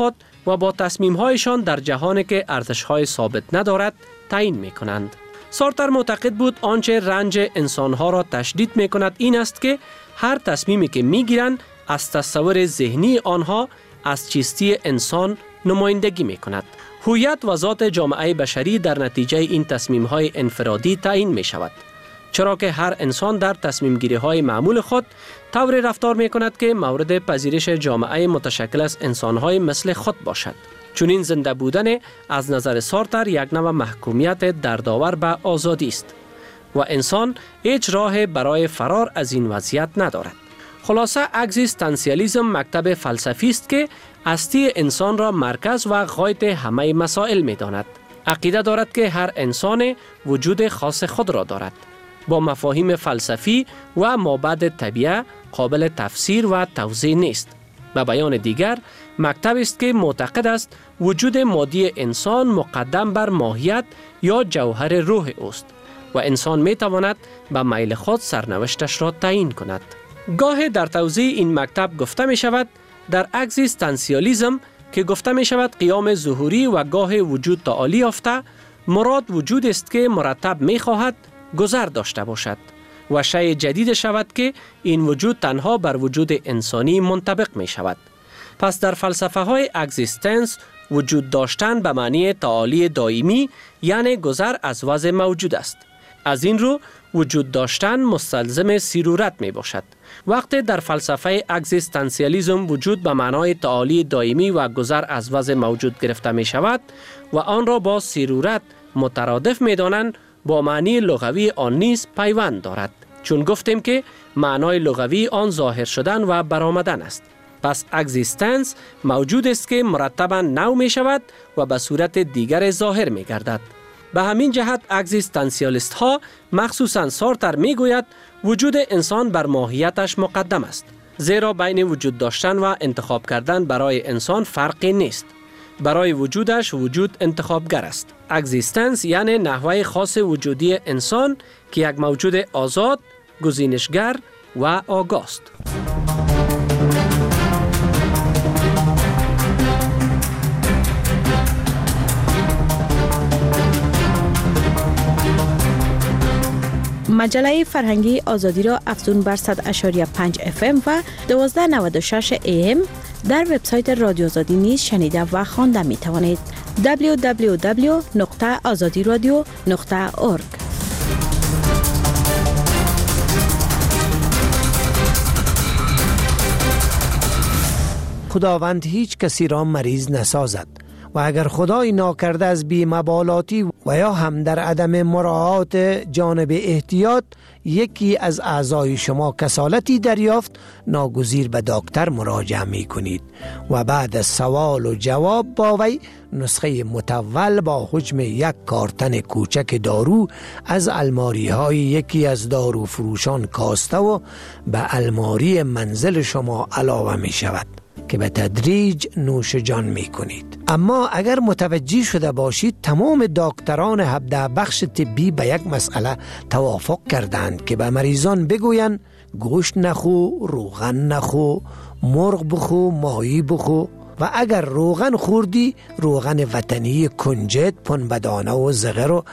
و با تصمیم‌هایشان در جهانی که ارزش‌های ثابت ندارد تعیین می‌کنند. سارتر معتقد بود آنچه رنج انسان‌ها را تشدید می‌کند این است که هر تصمیمی که می‌گیرند از تصور ذهنی آنها از چیستی انسان نمایندگی می‌کند. هویت و ذات جامعه بشری در نتیجه این تصمیم‌های انفرادی تعیین می‌شود. چرا که هر انسان در تصمیم گیری های معمول خود طور رفتار می کند که مورد پذیرش جامعه متشکل از انسان های مثل خود باشد. چون این زنده بودن از نظر سارتر یک نوع محکومیت دردآور به آزادی است و انسان هیچ راه برای فرار از این وضعیت ندارد. خلاصه اگزیستانسیالیسم مکتب فلسفی است که هستی انسان را مرکز و غایت همه مسائل می داند. عقیده دارد که هر انسان وجود خاص خود را دارد. با مفاهیم فلسفی و مابعد طبیعه قابل تفسیر و توضیح نیست. به بیان دیگر، مکتب است که معتقد است وجود مادی انسان مقدم بر ماهیت یا جوهر روح است و انسان می تواند به میل خود سرنوشتش را تعیین کند. گاه در توضیح این مکتب گفته می شود در اگزیستانسیالیسم که گفته می شود قیام ظهوری و گاه وجود تعالی یافته، مراد وجود است که مرتب می خواهد گذر داشته باشد و شیء جدید شود که این وجود تنها بر وجود انسانی منطبق می شود. پس در فلسفه های اگزیستنس وجود داشتن به معنی تعالی دائمی یعنی گذر از وضع موجود است. از این رو وجود داشتن مستلزم سیرورت می باشد. وقتی در فلسفه اگزیستانسیالیسم وجود به معنای تعالی دائمی و گذر از وضع موجود گرفته می شود و آن را با سیرورت مترادف می دانند، با معنی لغوی آن نیز پیوند دارد، چون گفتیم که معنای لغوی آن ظاهر شدن و برآمدن است. پس اگزیستنس موجود است که مرتباً نو می شود و به صورت دیگر ظاهر می گردد. به همین جهت اگزیستانسیالیست ها مخصوصاً سارتر می گوید وجود انسان بر ماهیتش مقدم است، زیرا بین وجود داشتن و انتخاب کردن برای انسان فرقی نیست. برای وجودش وجود انتخابگر است. اگزیستنس یعنی نحوه خاص وجودی انسان که یک موجود آزاد، گزینشگر و آگاه است. مجله فرهنگی آزادی را افزون بر 100.5 FM و 1296 AM در وبسایت رادیو آزادی نیز شنیده و خوانده می توانید. www.azadiradio.org. خداوند هیچ کسی را مریض نسازد و اگر خدای ناکرده از بی‌مبالاتی و یا هم در عدم مراعات جانب احتیاط یکی از اعضای شما کسالتی دریافت، ناگزیر به دکتر مراجعه می کنید و بعد از سوال و جواب با وی نسخه متول با حجم یک کارتن کوچک دارو از الماری های یکی از دارو فروشان کاسته و به الماری منزل شما علاوه می شود که به تدریج نوش جان می کنید. اما اگر متوجه شده باشید تمام دکتران هبده بخش طبی به یک مسئله توافق کردند که به مریضان بگویند گوشت نخو، روغن نخو، مرغ بخو، ماهی بخو و اگر روغن خوردی روغن وطنی کنجد، پنبدانه و زغر و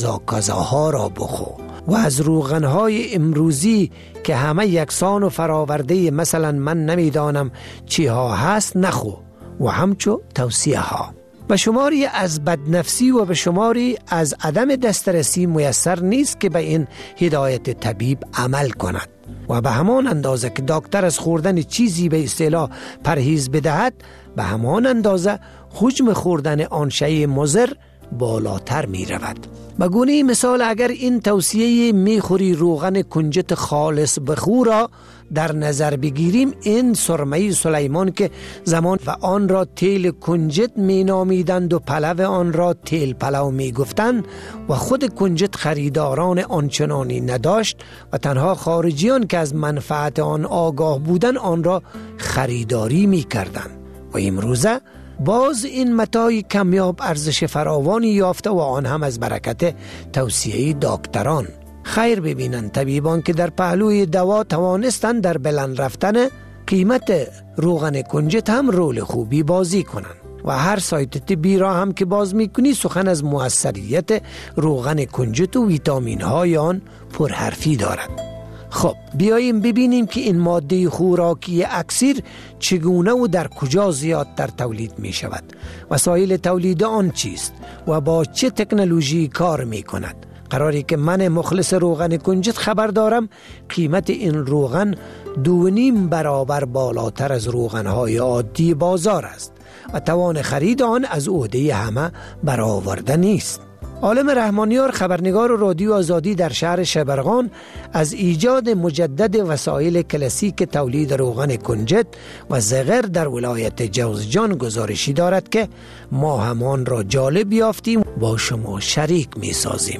کذاها را بخو و از روغنهای امروزی که همه یکسان و فراورده مثلا من نمیدانم چی ها هست نخو و همچو توصیه ها. به شماری از بدنفسی و به شماری از عدم دسترسی میسر نیست که به این هدایت طبیب عمل کند و به همان اندازه که دکتر از خوردن چیزی به اصطلاح پرهیز بدهد به همان اندازه حجم خوردن آن شیء مضر بالاتر می رود. به گونه مثال اگر این توصیه میخوری روغن کنجد خالص بخو را در نظر بگیریم، این سرمه سلیمان که زمان و آن را تیل کنجد می نامیدند و پلو آن را تیل پلو می گفتند و خود کنجد خریداران آنچنانی نداشت و تنها خارجیان که از منفعت آن آگاه بودند آن را خریداری می کردند و امروزه باز این متاع کمیاب ارزش فراوانی یافته و آن هم از برکت توصیه دکتران. خیر ببینند طبیبان که در پهلوی دوا توانستند در بلند رفتن قیمت روغن کنجد هم رول خوبی بازی کنند. و هر سایت طبی را هم که باز میکنی سخن از موثریت روغن کنجد و ویتامین های آن پرحرفی دارد. خب بیاییم ببینیم که این ماده خوراکی اکسیر چگونه و در کجا زیادتر تولید می شود، وسایل تولید آن چیست و با چه تکنولوژی کار می کند. قراری که من مخلص روغن کنجد خبر دارم قیمت این روغن 2.5 برابر بالاتر از روغنهای عادی بازار است و توان خرید آن از عهده همه برآورده نیست. عالم رحمانیار، خبرنگار رادیو آزادی در شهر شبرغان، از ایجاد مجدد وسایل کلاسیک تولید روغن کنجد و زغر در ولایت جوزجان گزارشی دارد که ما همان را جالب یافتیم با شما شریک می سازیم.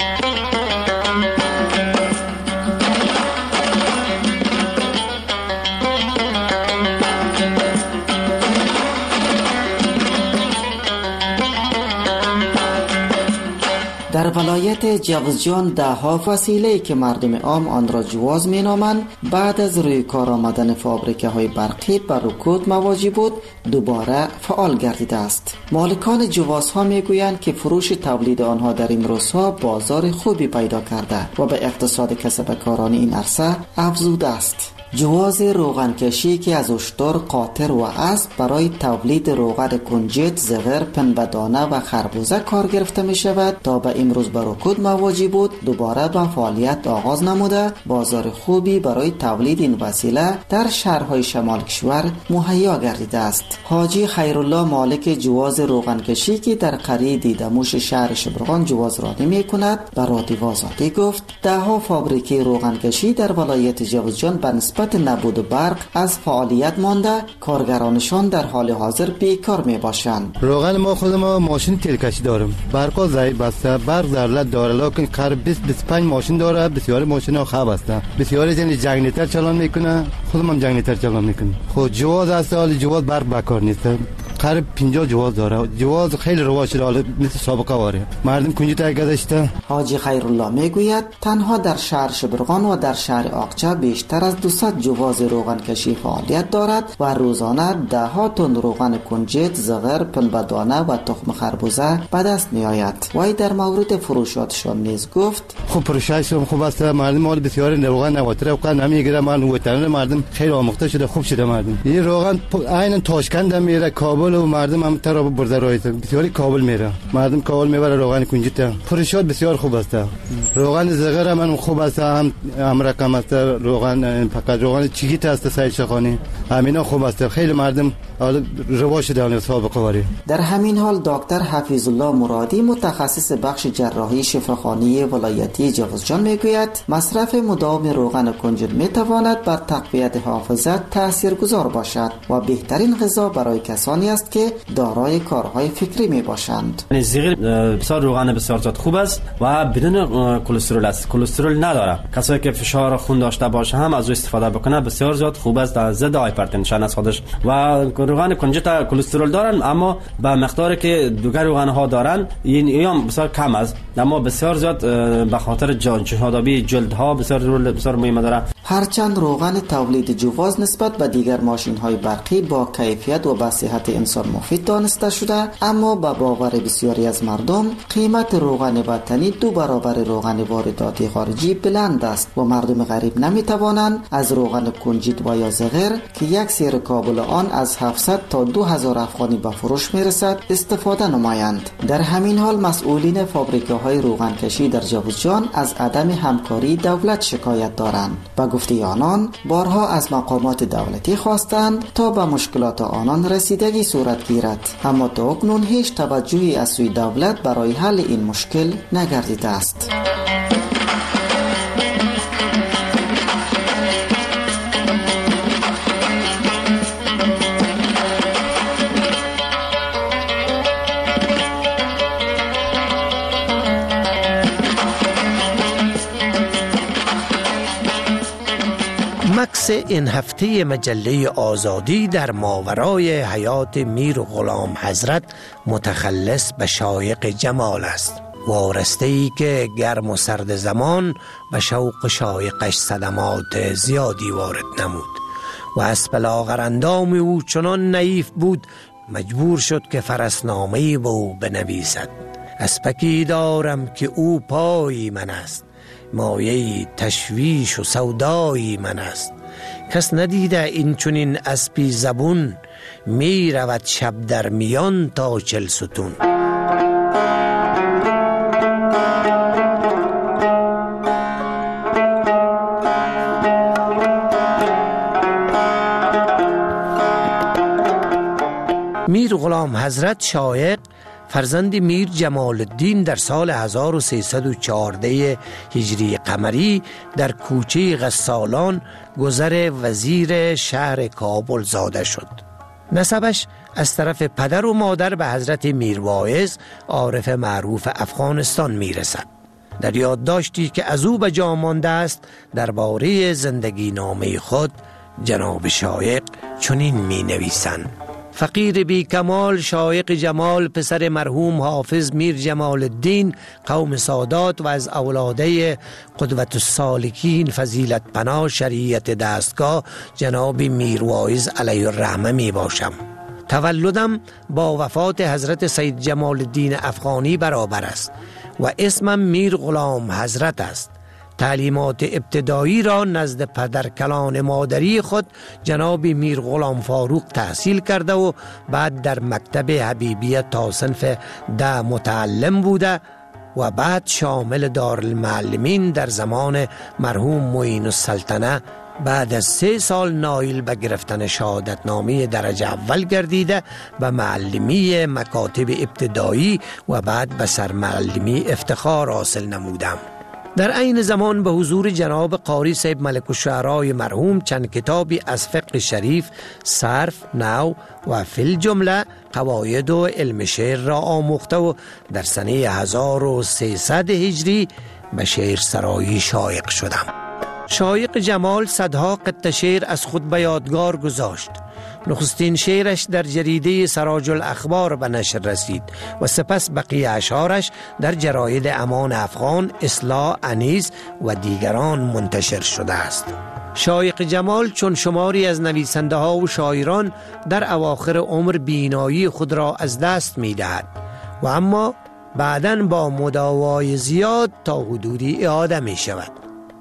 در ولایت جوزجان ده ها وسیله که مردم عام آن را جواز می نامند بعد از روی کار آمدن فابریکه های برقی بر رکود مواجه بود دوباره فعال گردیده است. مالکان جوازها می گویند که فروش تولید آنها در این روزها بازار خوبی پیدا کرده و به اقتصاد کسبکاران این عرصه افزوده است. جواز روغن کشی که از اشتر، قاطر و اسب برای تولید روغن کنجد، زغر، پنبه‌دانه و خربوزه کار گرفته می شود تا به امروز بر رکود مواجه بود دوباره به فعالیت آغاز نموده بازار خوبی برای تولید این وسیله در شهرهای شمال کشور مهیا گردیده است. حاجی خیرالله مالک جواز روغن کشی که در قریه دیدموش شهر شبرغان جواز رانی می کند به رادیو آزادی گفت ده ها فابریکه روغن کشی در ولایت جوزجان به نسبت نبود برق از فعالیت مانده کارگرانشان در حال حاضر بیکار می باشند. روغن ما خود ما ماشین تیل کشی داریم، برق ضعیف است، برق ضرورت داره لکن قریب 20-25 ماشین داره، بسیاری ماشین ها خراب است، بسیاری زنی جنگنیتر چالان میکنه، خودم هم جنگنیتر چالان میکنم. خود جواز است، حال جواز برق بکار نیست، قریب 50 جواز داره، جواز خیلی رواج شده، حالا مثل سابقه واره مردم کنجد گذاشته. حاجی خیرالله میگوید تنها در شهر شبرغان و در شهر آقچه بیشتر از 200 جواز روغن کشی فعالیت دارد و روزانه 10 تن روغن کنجد، زغر، پنبه‌دانه و تخم خربوزه به دست می آید. وی در مورد فروشاتشان نیز گفت خوب فروششون خوب است، مردم مال بسیاری روغن نواتره و نمیگیره، مردم خیلی آموخته شده، خوب شده مردم. این روغن عین تاشکند میره، کابل و مردم هم تر برده رایت بسیاری کابل میره، مردم کابل میبره روغن کنجد. فروشات بسیار خوب است، روغن زغر هم خوب است، هم رقم است، روغن فقط روغن چیگیت است سید شخانی همینا خوب است، خیلی مردم رواج دارن سابقه واری. در همین حال دکتر حفیظ الله مرادی متخصص بخش جراحی شفاخانه ولایتی جوزجان میگوید مصرف مداوم روغن کنجد میتواند بر تقویت حافظه تاثیرگذار باشد و بهترین غذا برای کسانی است که دارای کارهای فکری میباشند. زغر بسیار روغن بسیار زیاد خوب است و بدون کلسترول است، کلسترول نداره. کسایی که فشار خون داشته باشه هم از او استفاده بکنه بسیار زیاد خوب است، ضد هایپرتنشن است خودش. و روغن کنجد کلسترول دارن اما به مقداری که دیگر روغن ها دارن این هم بسیار کم است، اما بسیار زیاد به خاطر جهادابی جلد ها بسیار مهم داره. هرچند روغن تولید جواز نسبت به دیگر ماشین های برقی با کیفیت و به صحت انسان مفید دانسته شده، اما به باور بسیاری از مردم قیمت روغن وطنی 2 برابر روغن وارداتی خارجی بلند است و مردم غریب نمی توانند از روغن کنجد و یا زغر که یک سیر کابل آن از 700 تا 2000 افغانی به فروش می رسد استفاده نمایند. در همین حال مسئولین فابریکه های روغن کشی در جوزجان از عدم همکاری دولت شکایت دارند. به گفته آنان بارها از مقامات دولتی خواستند تا به مشکلات آنان رسیدگی صورت گیرد، اما تا اکنون هیچ توجهی از سوی دولت برای حل این مشکل نگردیده است. مکس این هفته مجله آزادی در ماورای حیات میر غلام حضرت متخلص به شایق جمال است، وارسته‌ای که گرم و سرد زمان به شوق شایقش صدمات زیادی وارد نمود و اسب لاغر اندام او چنان نحیف بود مجبور شد که فرسنامه‌ای به او بنویسد. اسپکی دارم که او پای من است، مایه تشویش و سودای من است. کس ندیده این چنین اسپی زبون، می رود شب در میان تا 40 ستون. میر غلام حضرت شایق فرزند میر جمال الدین در سال 1314 هجری قمری در کوچه غسالان گذر وزیر شهر کابل زاده شد. نسبش از طرف پدر و مادر به حضرت میر واعظ عارف معروف افغانستان می رسد. در یادداشتی که از او به جا مانده است درباره زندگی نامه خود جناب شایق چنین می نویسند: فقیر بی کمال شایق جمال پسر مرحوم حافظ میر جمال الدین قوم سادات و از اولاده قدوت السالکین فضیلت پناه شریعت دستگاه جناب میر واعظ علیه الرحمه می باشم. تولدم با وفات حضرت سید جمال الدین افغانی برابر است و اسمم میر غلام حضرت است. تعلیمات ابتدایی را نزد پدرکلان مادری خود جناب میر غلام فاروق تحصیل کرده و بعد در مکتب حبیبیه تا صنف 10 متعلم بوده و بعد شامل دارالمعلمین در زمان مرحوم معین السلطنه بعد از 3 سال نایل به گرفتن شهادتنامه درجه اول گردیده به معلمی مکاتب ابتدایی و بعد به سرمعلمی افتخار حاصل نمودم. در عین زمان به حضور جناب قاری صاحب ملک الشعرای مرحوم چند کتابی از فقه شریف، صرف، نحو و فی الجمله قواعد و علم شعر را آموخته و در سنه 1300 هجری به شعر سرایی شایق شدم. شایق جمال صدها قطعه شعر از خود به یادگار گذاشت. نخستین شعرش در جریده سراج الاخبار به نشر رسید و سپس بقیه اشعارش در جراید امان افغان، اصلاح، انیس و دیگران منتشر شده است. شایق جمال چون شماری از نویسنده ها و شاعران در اواخر عمر بینایی خود را از دست می دهد و اما بعداً با مداوای زیاد تا حدودی اعاده می شود.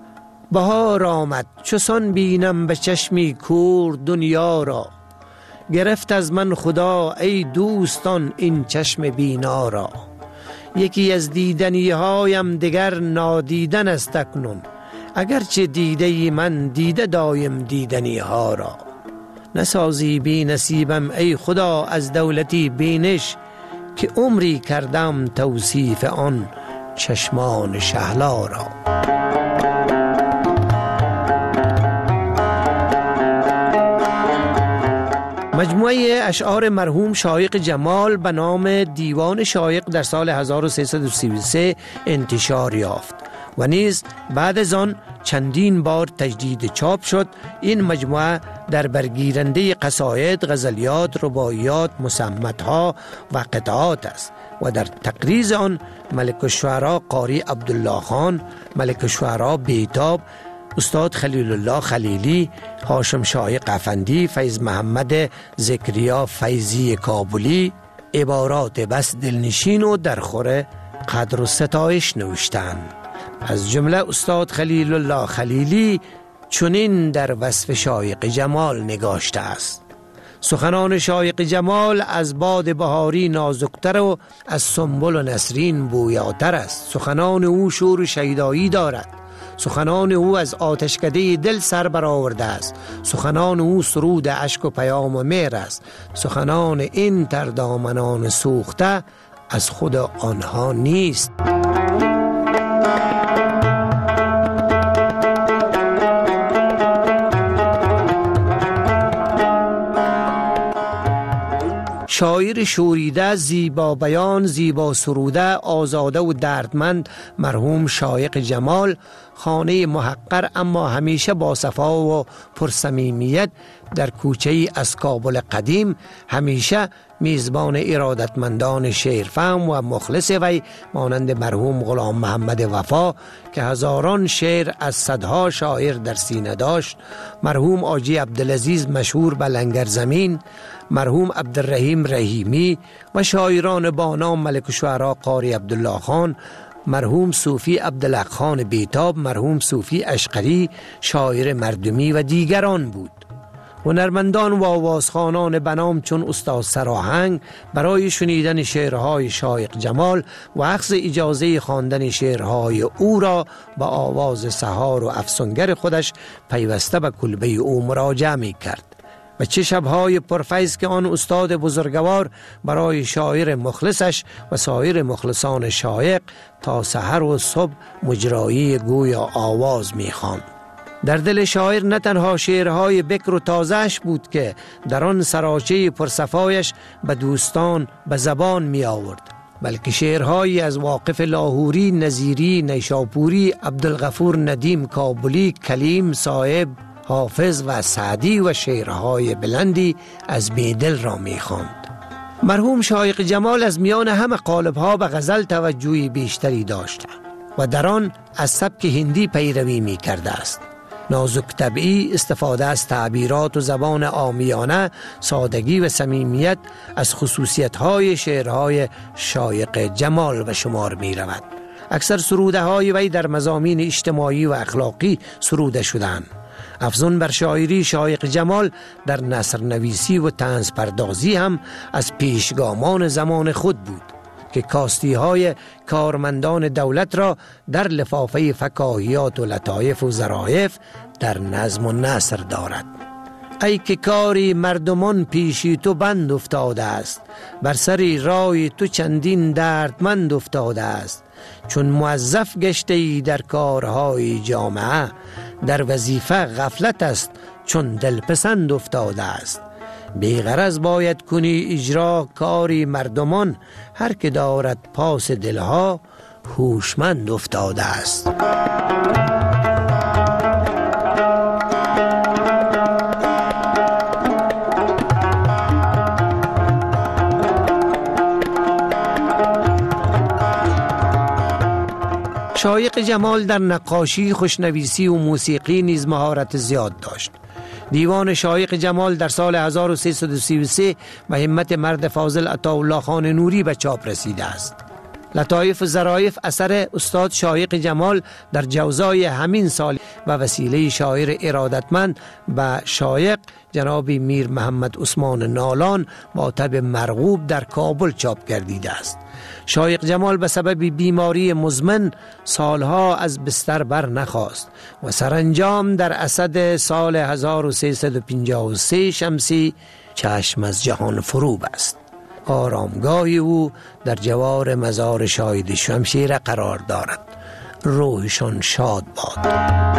بهار آمد چسان بینم به چشمی کور دنیا را، گرفت از من خدا ای دوستان این چشم بینا را. یکی از دیدنی هایم دگر نادیدن است اکنون، اگرچه دیده من دیده دایم دیدنی ها را. نسازی بی نصیبم ای خدا از دولتی بینش، که عمری کردم توصیف آن چشمان شهلا را. مجموعه اشعار مرحوم شایق جمال به نام دیوان شایق در سال 1333 انتشار یافت و نیز بعد از آن چندین بار تجدید چاپ شد. این مجموعه در برگیرنده قصاید، غزلیات، رباعیات، مسمتها و قطعات است و در تقریض آن ملک الشعرا قاری عبدالله خان، ملک الشعرا بیتاب، استاد خلیل الله خلیلی، هاشم شایق افندی، فیض محمد زکریا فیضی کابلی عبارات بس دلنشین و در خور قدر و ستایش نوشتند. از جمله استاد خلیل الله خلیلی چنین در وصف شایق جمال نگاشته است: سخنان شایق جمال از باد بهاری نازکتر و از سنبل و نسرین بویاتر است. سخنان او شور و شیدایی دارد. سخنان او از آتشکده دل سر برآورده است. سخنان او سرود اشک و پیام و مهر است. سخنان این تردامنان سوخته از خود آنها نیست. شاعر شوریده، زیبا بیان، زیبا سروده، آزاده و دردمند مرحوم شایق جمال خانه محقر اما همیشه با صفا و پرصمیمیت در کوچه‌ای از کابل قدیم همیشه میزبان ارادتمندان شعرفهم و مخلص وی مانند مرحوم غلام محمد وفا که هزاران شعر از صدها شاعر در سینه داشت، مرحوم آجی عبدالعزیز مشهور به لنگر زمین، مرحوم عبدالرحیم رحیمی و شاعران با نام ملک الشعراء قاری عبدالله خان، مرحوم صوفی عبدالحق خان بیتاب، مرحوم صوفی اشقری شاعر مردمی و دیگران بود. هنرمندان و آوازخوانان بنام چون استاد سراهنگ برای شنیدن شعرهای شایق جمال و اخذ اجازه خواندن شعرهای او را با آواز سحار و افسونگر خودش پیوسته به کلبه او مراجعه می کرد. و چه شبهای پرفیض که آن استاد بزرگوار برای شاعر مخلصش و سایر مخلصان شایق تا سحر و صبح مجرایی گویا آواز می خواند. در دل شاعر نه تنها شعرهای بکر و تازهش بود که در آن سراچه پرصفایش به دوستان به زبان می آورد، بلکه شعرهایی از واقف لاهوری، نظیری، نیشاپوری، عبدالغفور ندیم کابلی، کلیم، صاحب، حافظ و سعدی و شعرهای بلندی از بیدل را می خواند. مرحوم شایق جمال از میان همه قالب‌ها به غزل توجهی بیشتری داشت و در آن از سبک هندی پیروی می کرده است. نازک طبعی، استفاده از تعبیرات و زبان عامیانه، سادگی و صمیمیت از خصوصیت‌های شعرهای شایق جمال به شمار می رود. اکثر سروده های وی در مضامین اجتماعی و اخلاقی سروده شدند. افزون بر شاعری شایق جمال در نثر نویسی و طنز پردازی هم از پیشگامان زمان خود بود که کاستی های کارمندان دولت را در لفافه فکاهیات و لطایف و ظرایف در نظم و نثر دارد. ای که کاری مردمان پیشی تو بند افتاده است، بر سری رای تو چندین دردمند افتاده است. چون موظف گشته ای در کارهای جامعه، در وظیفه غفلت است چون دلپسند افتاده است. بیغرض باید کنی اجرا کاری مردمان، هر که دارد پاس دلها هوشمند افتاده است. شایق جمال در نقاشی، خوشنویسی و موسیقی نیز مهارت زیاد داشت. دیوان شایق جمال در سال 1333 به همت مرد فاضل عطاالله خان نوری به چاپ رسیده است. لطایف و ظرایف اثر استاد شایق جمال در جوزای همین سال و وسیله شاعر ارادتمند به شایق جناب میر محمد عثمان نالان با طب مرغوب در کابل چاپ گردیده است. شایق جمال به سبب بیماری مزمن سالها از بستر بر نخاست و سرانجام در اسد سال 1353 شمسی چشم از جهان فرو بست. آرامگاه او در جوار مزار شاهد شمشیر قرار دارد. روحشان شاد باد.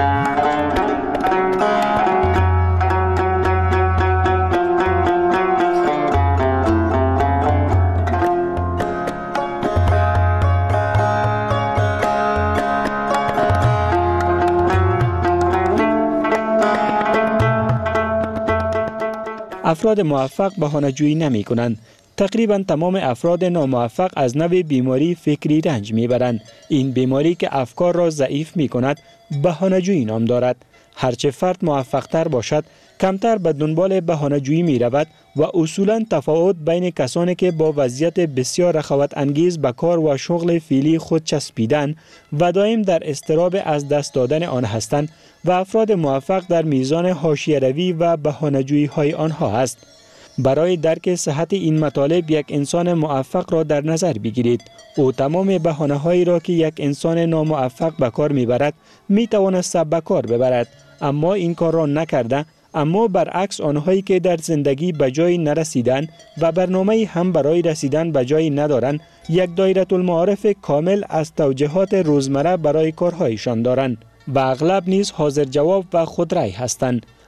افراد موفق بهانه‌جویی نمی کنند. تقریبا تمام افراد ناموفق از نوع بیماری فکری رنج میبرند. این بیماری که افکار را ضعیف می کند بهانه‌جویی نام دارد. هرچه فرد موفقتر باشد کمتر به دنبال بهانه‌جویی می رود و اصولا تفاوت بین کسانی که با وضعیت بسیار رخوت انگیز به کار و شغل فعلی خود چسبیدن و دائم در اضطراب از دست دادن آن هستند و افراد موفق در میزان حاشیه‌روی و بهانه‌جویی های آنها است. برای درک صحت این مطالب یک انسان موفق را در نظر بگیرید. او تمام بهانه‌هایی را که یک انسان ناموفق به کار میبرد میتواند به کار ببرد، اما این کار را نکرده. اما برعکس آنهایی که در زندگی به جایی نرسیدند و برنامه‌ای هم برای رسیدن به جایی ندارند، یک دایره المعارف کامل از توجیهات روزمره برای کارهایشان دارند و اغلب نیز حاضر جواب و خودرأی هستند.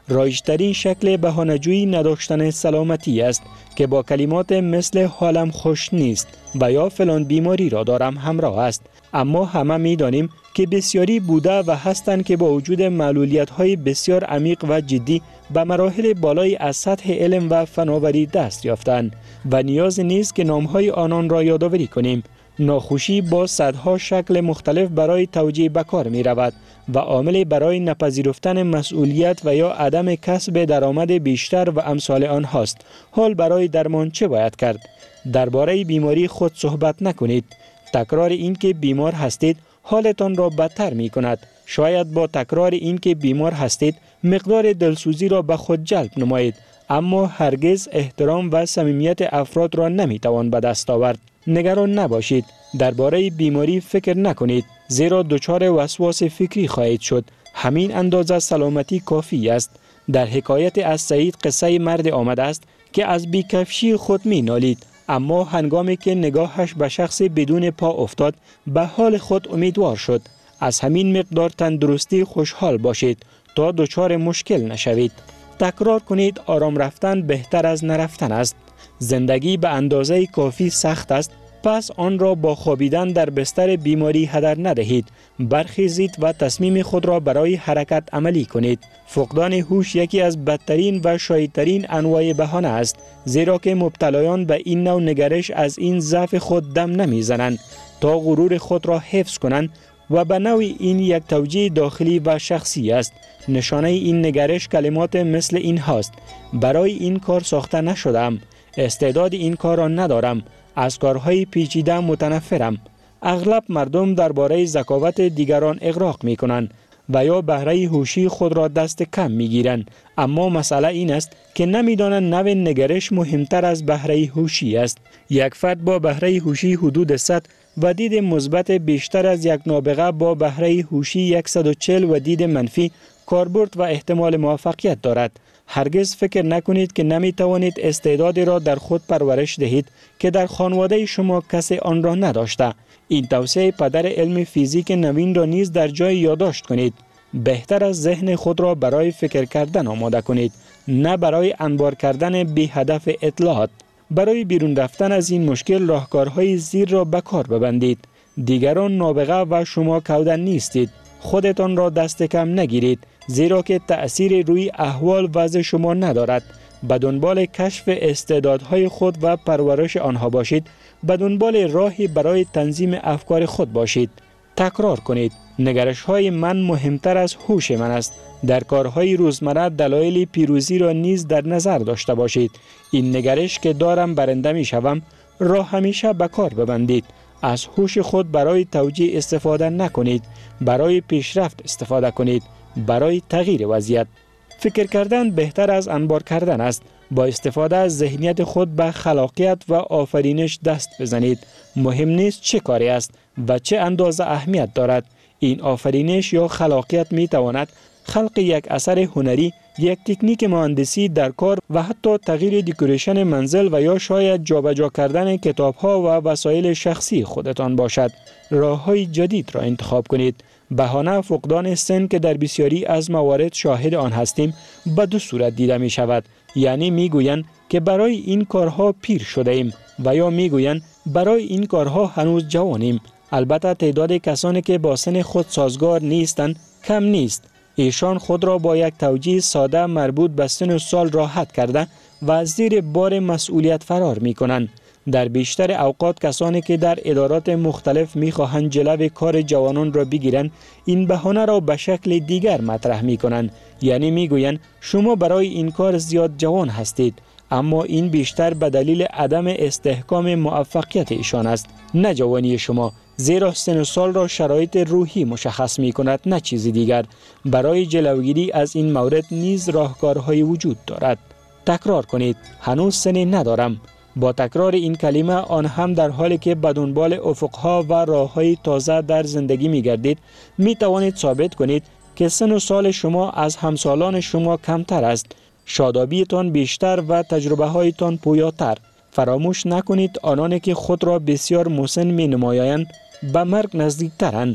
رایج‌ترین شکل بهانه‌جویی نداشتن سلامتی است که با کلمات مثل حالم خوش نیست و یا فلان بیماری را دارم همراه است. اما همه می‌دانیم که بسیاری بوده و هستند که با وجود معلولیت‌های بسیار عمیق و جدی به مراحل بالای از سطح علم و فناوری دست یافتند و نیاز نیست که نام‌های آنان را یادآوری کنیم. ناخوشی با صدها شکل مختلف برای توجیه به کار می رود و عامل برای نپذیرفتن مسئولیت و یا عدم کسب درآمد بیشتر و امثال آن هاست. حال برای درمان چه باید کرد؟ درباره بیماری خود صحبت نکنید. تکرار این که بیمار هستید حالتان را بدتر می کند. شاید با تکرار این که بیمار هستید مقدار دلسوزی را به خود جلب نمایید، اما هرگز احترام و صمیمیت افراد را نمی توان به دست آورد. نگران نباشید، درباره بیماری فکر نکنید، زیرا دچار وسواس فکری خواهید شد. همین اندازه سلامتی کافی است. در حکایت از سعید قصه مرد آمده است که از بیکفشی خود می نالید، اما هنگامی که نگاهش به شخص بدون پا افتاد به حال خود امیدوار شد. از همین مقدار تندرستی خوشحال باشید تا دچار مشکل نشوید. تکرار کنید آرام رفتن بهتر از نرفتن است. زندگی به اندازه کافی سخت است، پس آن را با خوابیدن در بستر بیماری هدر ندهید. برخیزید و تصمیم خود را برای حرکت عملی کنید. فقدان هوش یکی از بدترین و شایدترین انواع بهانه است، زیرا که مبتلایان به این نوع نگرش از این ضعف خود دم نمیزنند تا غرور خود را حفظ کنند و به نوعی این یک توجیه داخلی و شخصی است. نشانه این نگرش کلمات مثل این هاست: برای این کار ساخته نشدم، استعداد این کار را ندارم، از کارهای پیچیده متنفرم. اغلب مردم درباره ذکاوت دیگران اغراق می کنند و یا بهره هوشی خود را دست کم می گیرند، اما مسئله این است که نمی دانند نوع نگرش مهمتر از بهره هوشی است. یک فرد با بهره هوشی حدود 100 و دید مثبت بیشتر از یک نابغه با بهره هوشی 140 و دید منفی کاربرد و احتمال موفقیت دارد. هرگز فکر نکنید که نمی توانید استعدادی را در خود پرورش دهید که در خانواده شما کسی آن را نداشته. این توصیه پدر علم فیزیک نوین را نیز در جای یادداشت کنید. بهتر از ذهن خود را برای فکر کردن آماده کنید، نه برای انبار کردن بی هدف اطلاعات. برای بیرون رفتن از این مشکل راهکارهای زیر را به کار ببندید. دیگران نابغه و شما کودن نیستید. خودتان را دست کم نگیرید، زیرا که تأثیر روی احوال وضع شما ندارد. به دنبال کشف استعدادهای خود و پرورش آنها باشید. به دنبال راهی برای تنظیم افکار خود باشید. تکرار کنید: نگرش های من مهمتر از هوش من است. در کارهای روزمره دلایل پیروزی را نیز در نظر داشته باشید. این نگرش که دارم برنده می شوم را همیشه به کار ببندید. از هوش خود برای توجیه استفاده نکنید، برای پیشرفت استفاده کنید، برای تغییر وضعیت. فکر کردن بهتر از انبار کردن است. با استفاده از ذهنیت خود به خلاقیت و آفرینش دست بزنید. مهم نیست چه کاری است و چه اندازه اهمیت دارد. این آفرینش یا خلاقیت می تواند خلق یک اثر هنری، یک تکنیک مهندسی در کار و حتی تغییر دکوریشن منزل و یا شاید جابجا کردن کتاب‌ها و وسایل شخصی خودتان باشد. راه‌های جدید را انتخاب کنید. بهانه فقدان سن که در بسیاری از موارد شاهد آن هستیم به دو صورت دیده می شود. یعنی می گویند که برای این کارها پیر شده ایم و یا می گویند برای این کارها هنوز جوانیم. البته تعداد کسانی که با سن خود سازگار نیستند کم نیست. ایشان خود را با یک توجیه ساده مربوط به سن و سال راحت کرده و از زیر بار مسئولیت فرار می کنند. در بیشتر اوقات کسانی که در ادارات مختلف می خواهند جلو کار جوانان را بگیرند این بهانه را به شکل دیگر مطرح می کنند. یعنی می گویند شما برای این کار زیاد جوان هستید، اما این بیشتر به دلیل عدم استحکام موفقیت ایشان است، نه جوانی شما، زیرا سن و سال را شرایط روحی مشخص می کند، نه چیزی دیگر. برای جلوگیری از این مورد نیز راهکارهای وجود دارد. تکرار کنید: هنوز سنی ندارم. با تکرار این کلمه آن هم در حالی که به دنبال افقها و راههای تازه در زندگی می گردید می توانید ثابت کنید که سن و سال شما از همسالان شما کمتر است. شادابیتان بیشتر و تجربه هایتان پویاتر. فراموش نکنید آنانی که خود را بسیار مسن می نمایند به مرگ نزدیک ترند.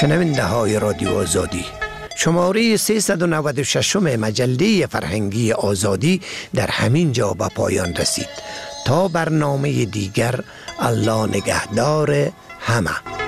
شنونده های رادیو آزادی، شماره 396 مجله فرهنگی آزادی در همین جا به پایان رسید. تا برنامه دیگر، الله نگهدار همه.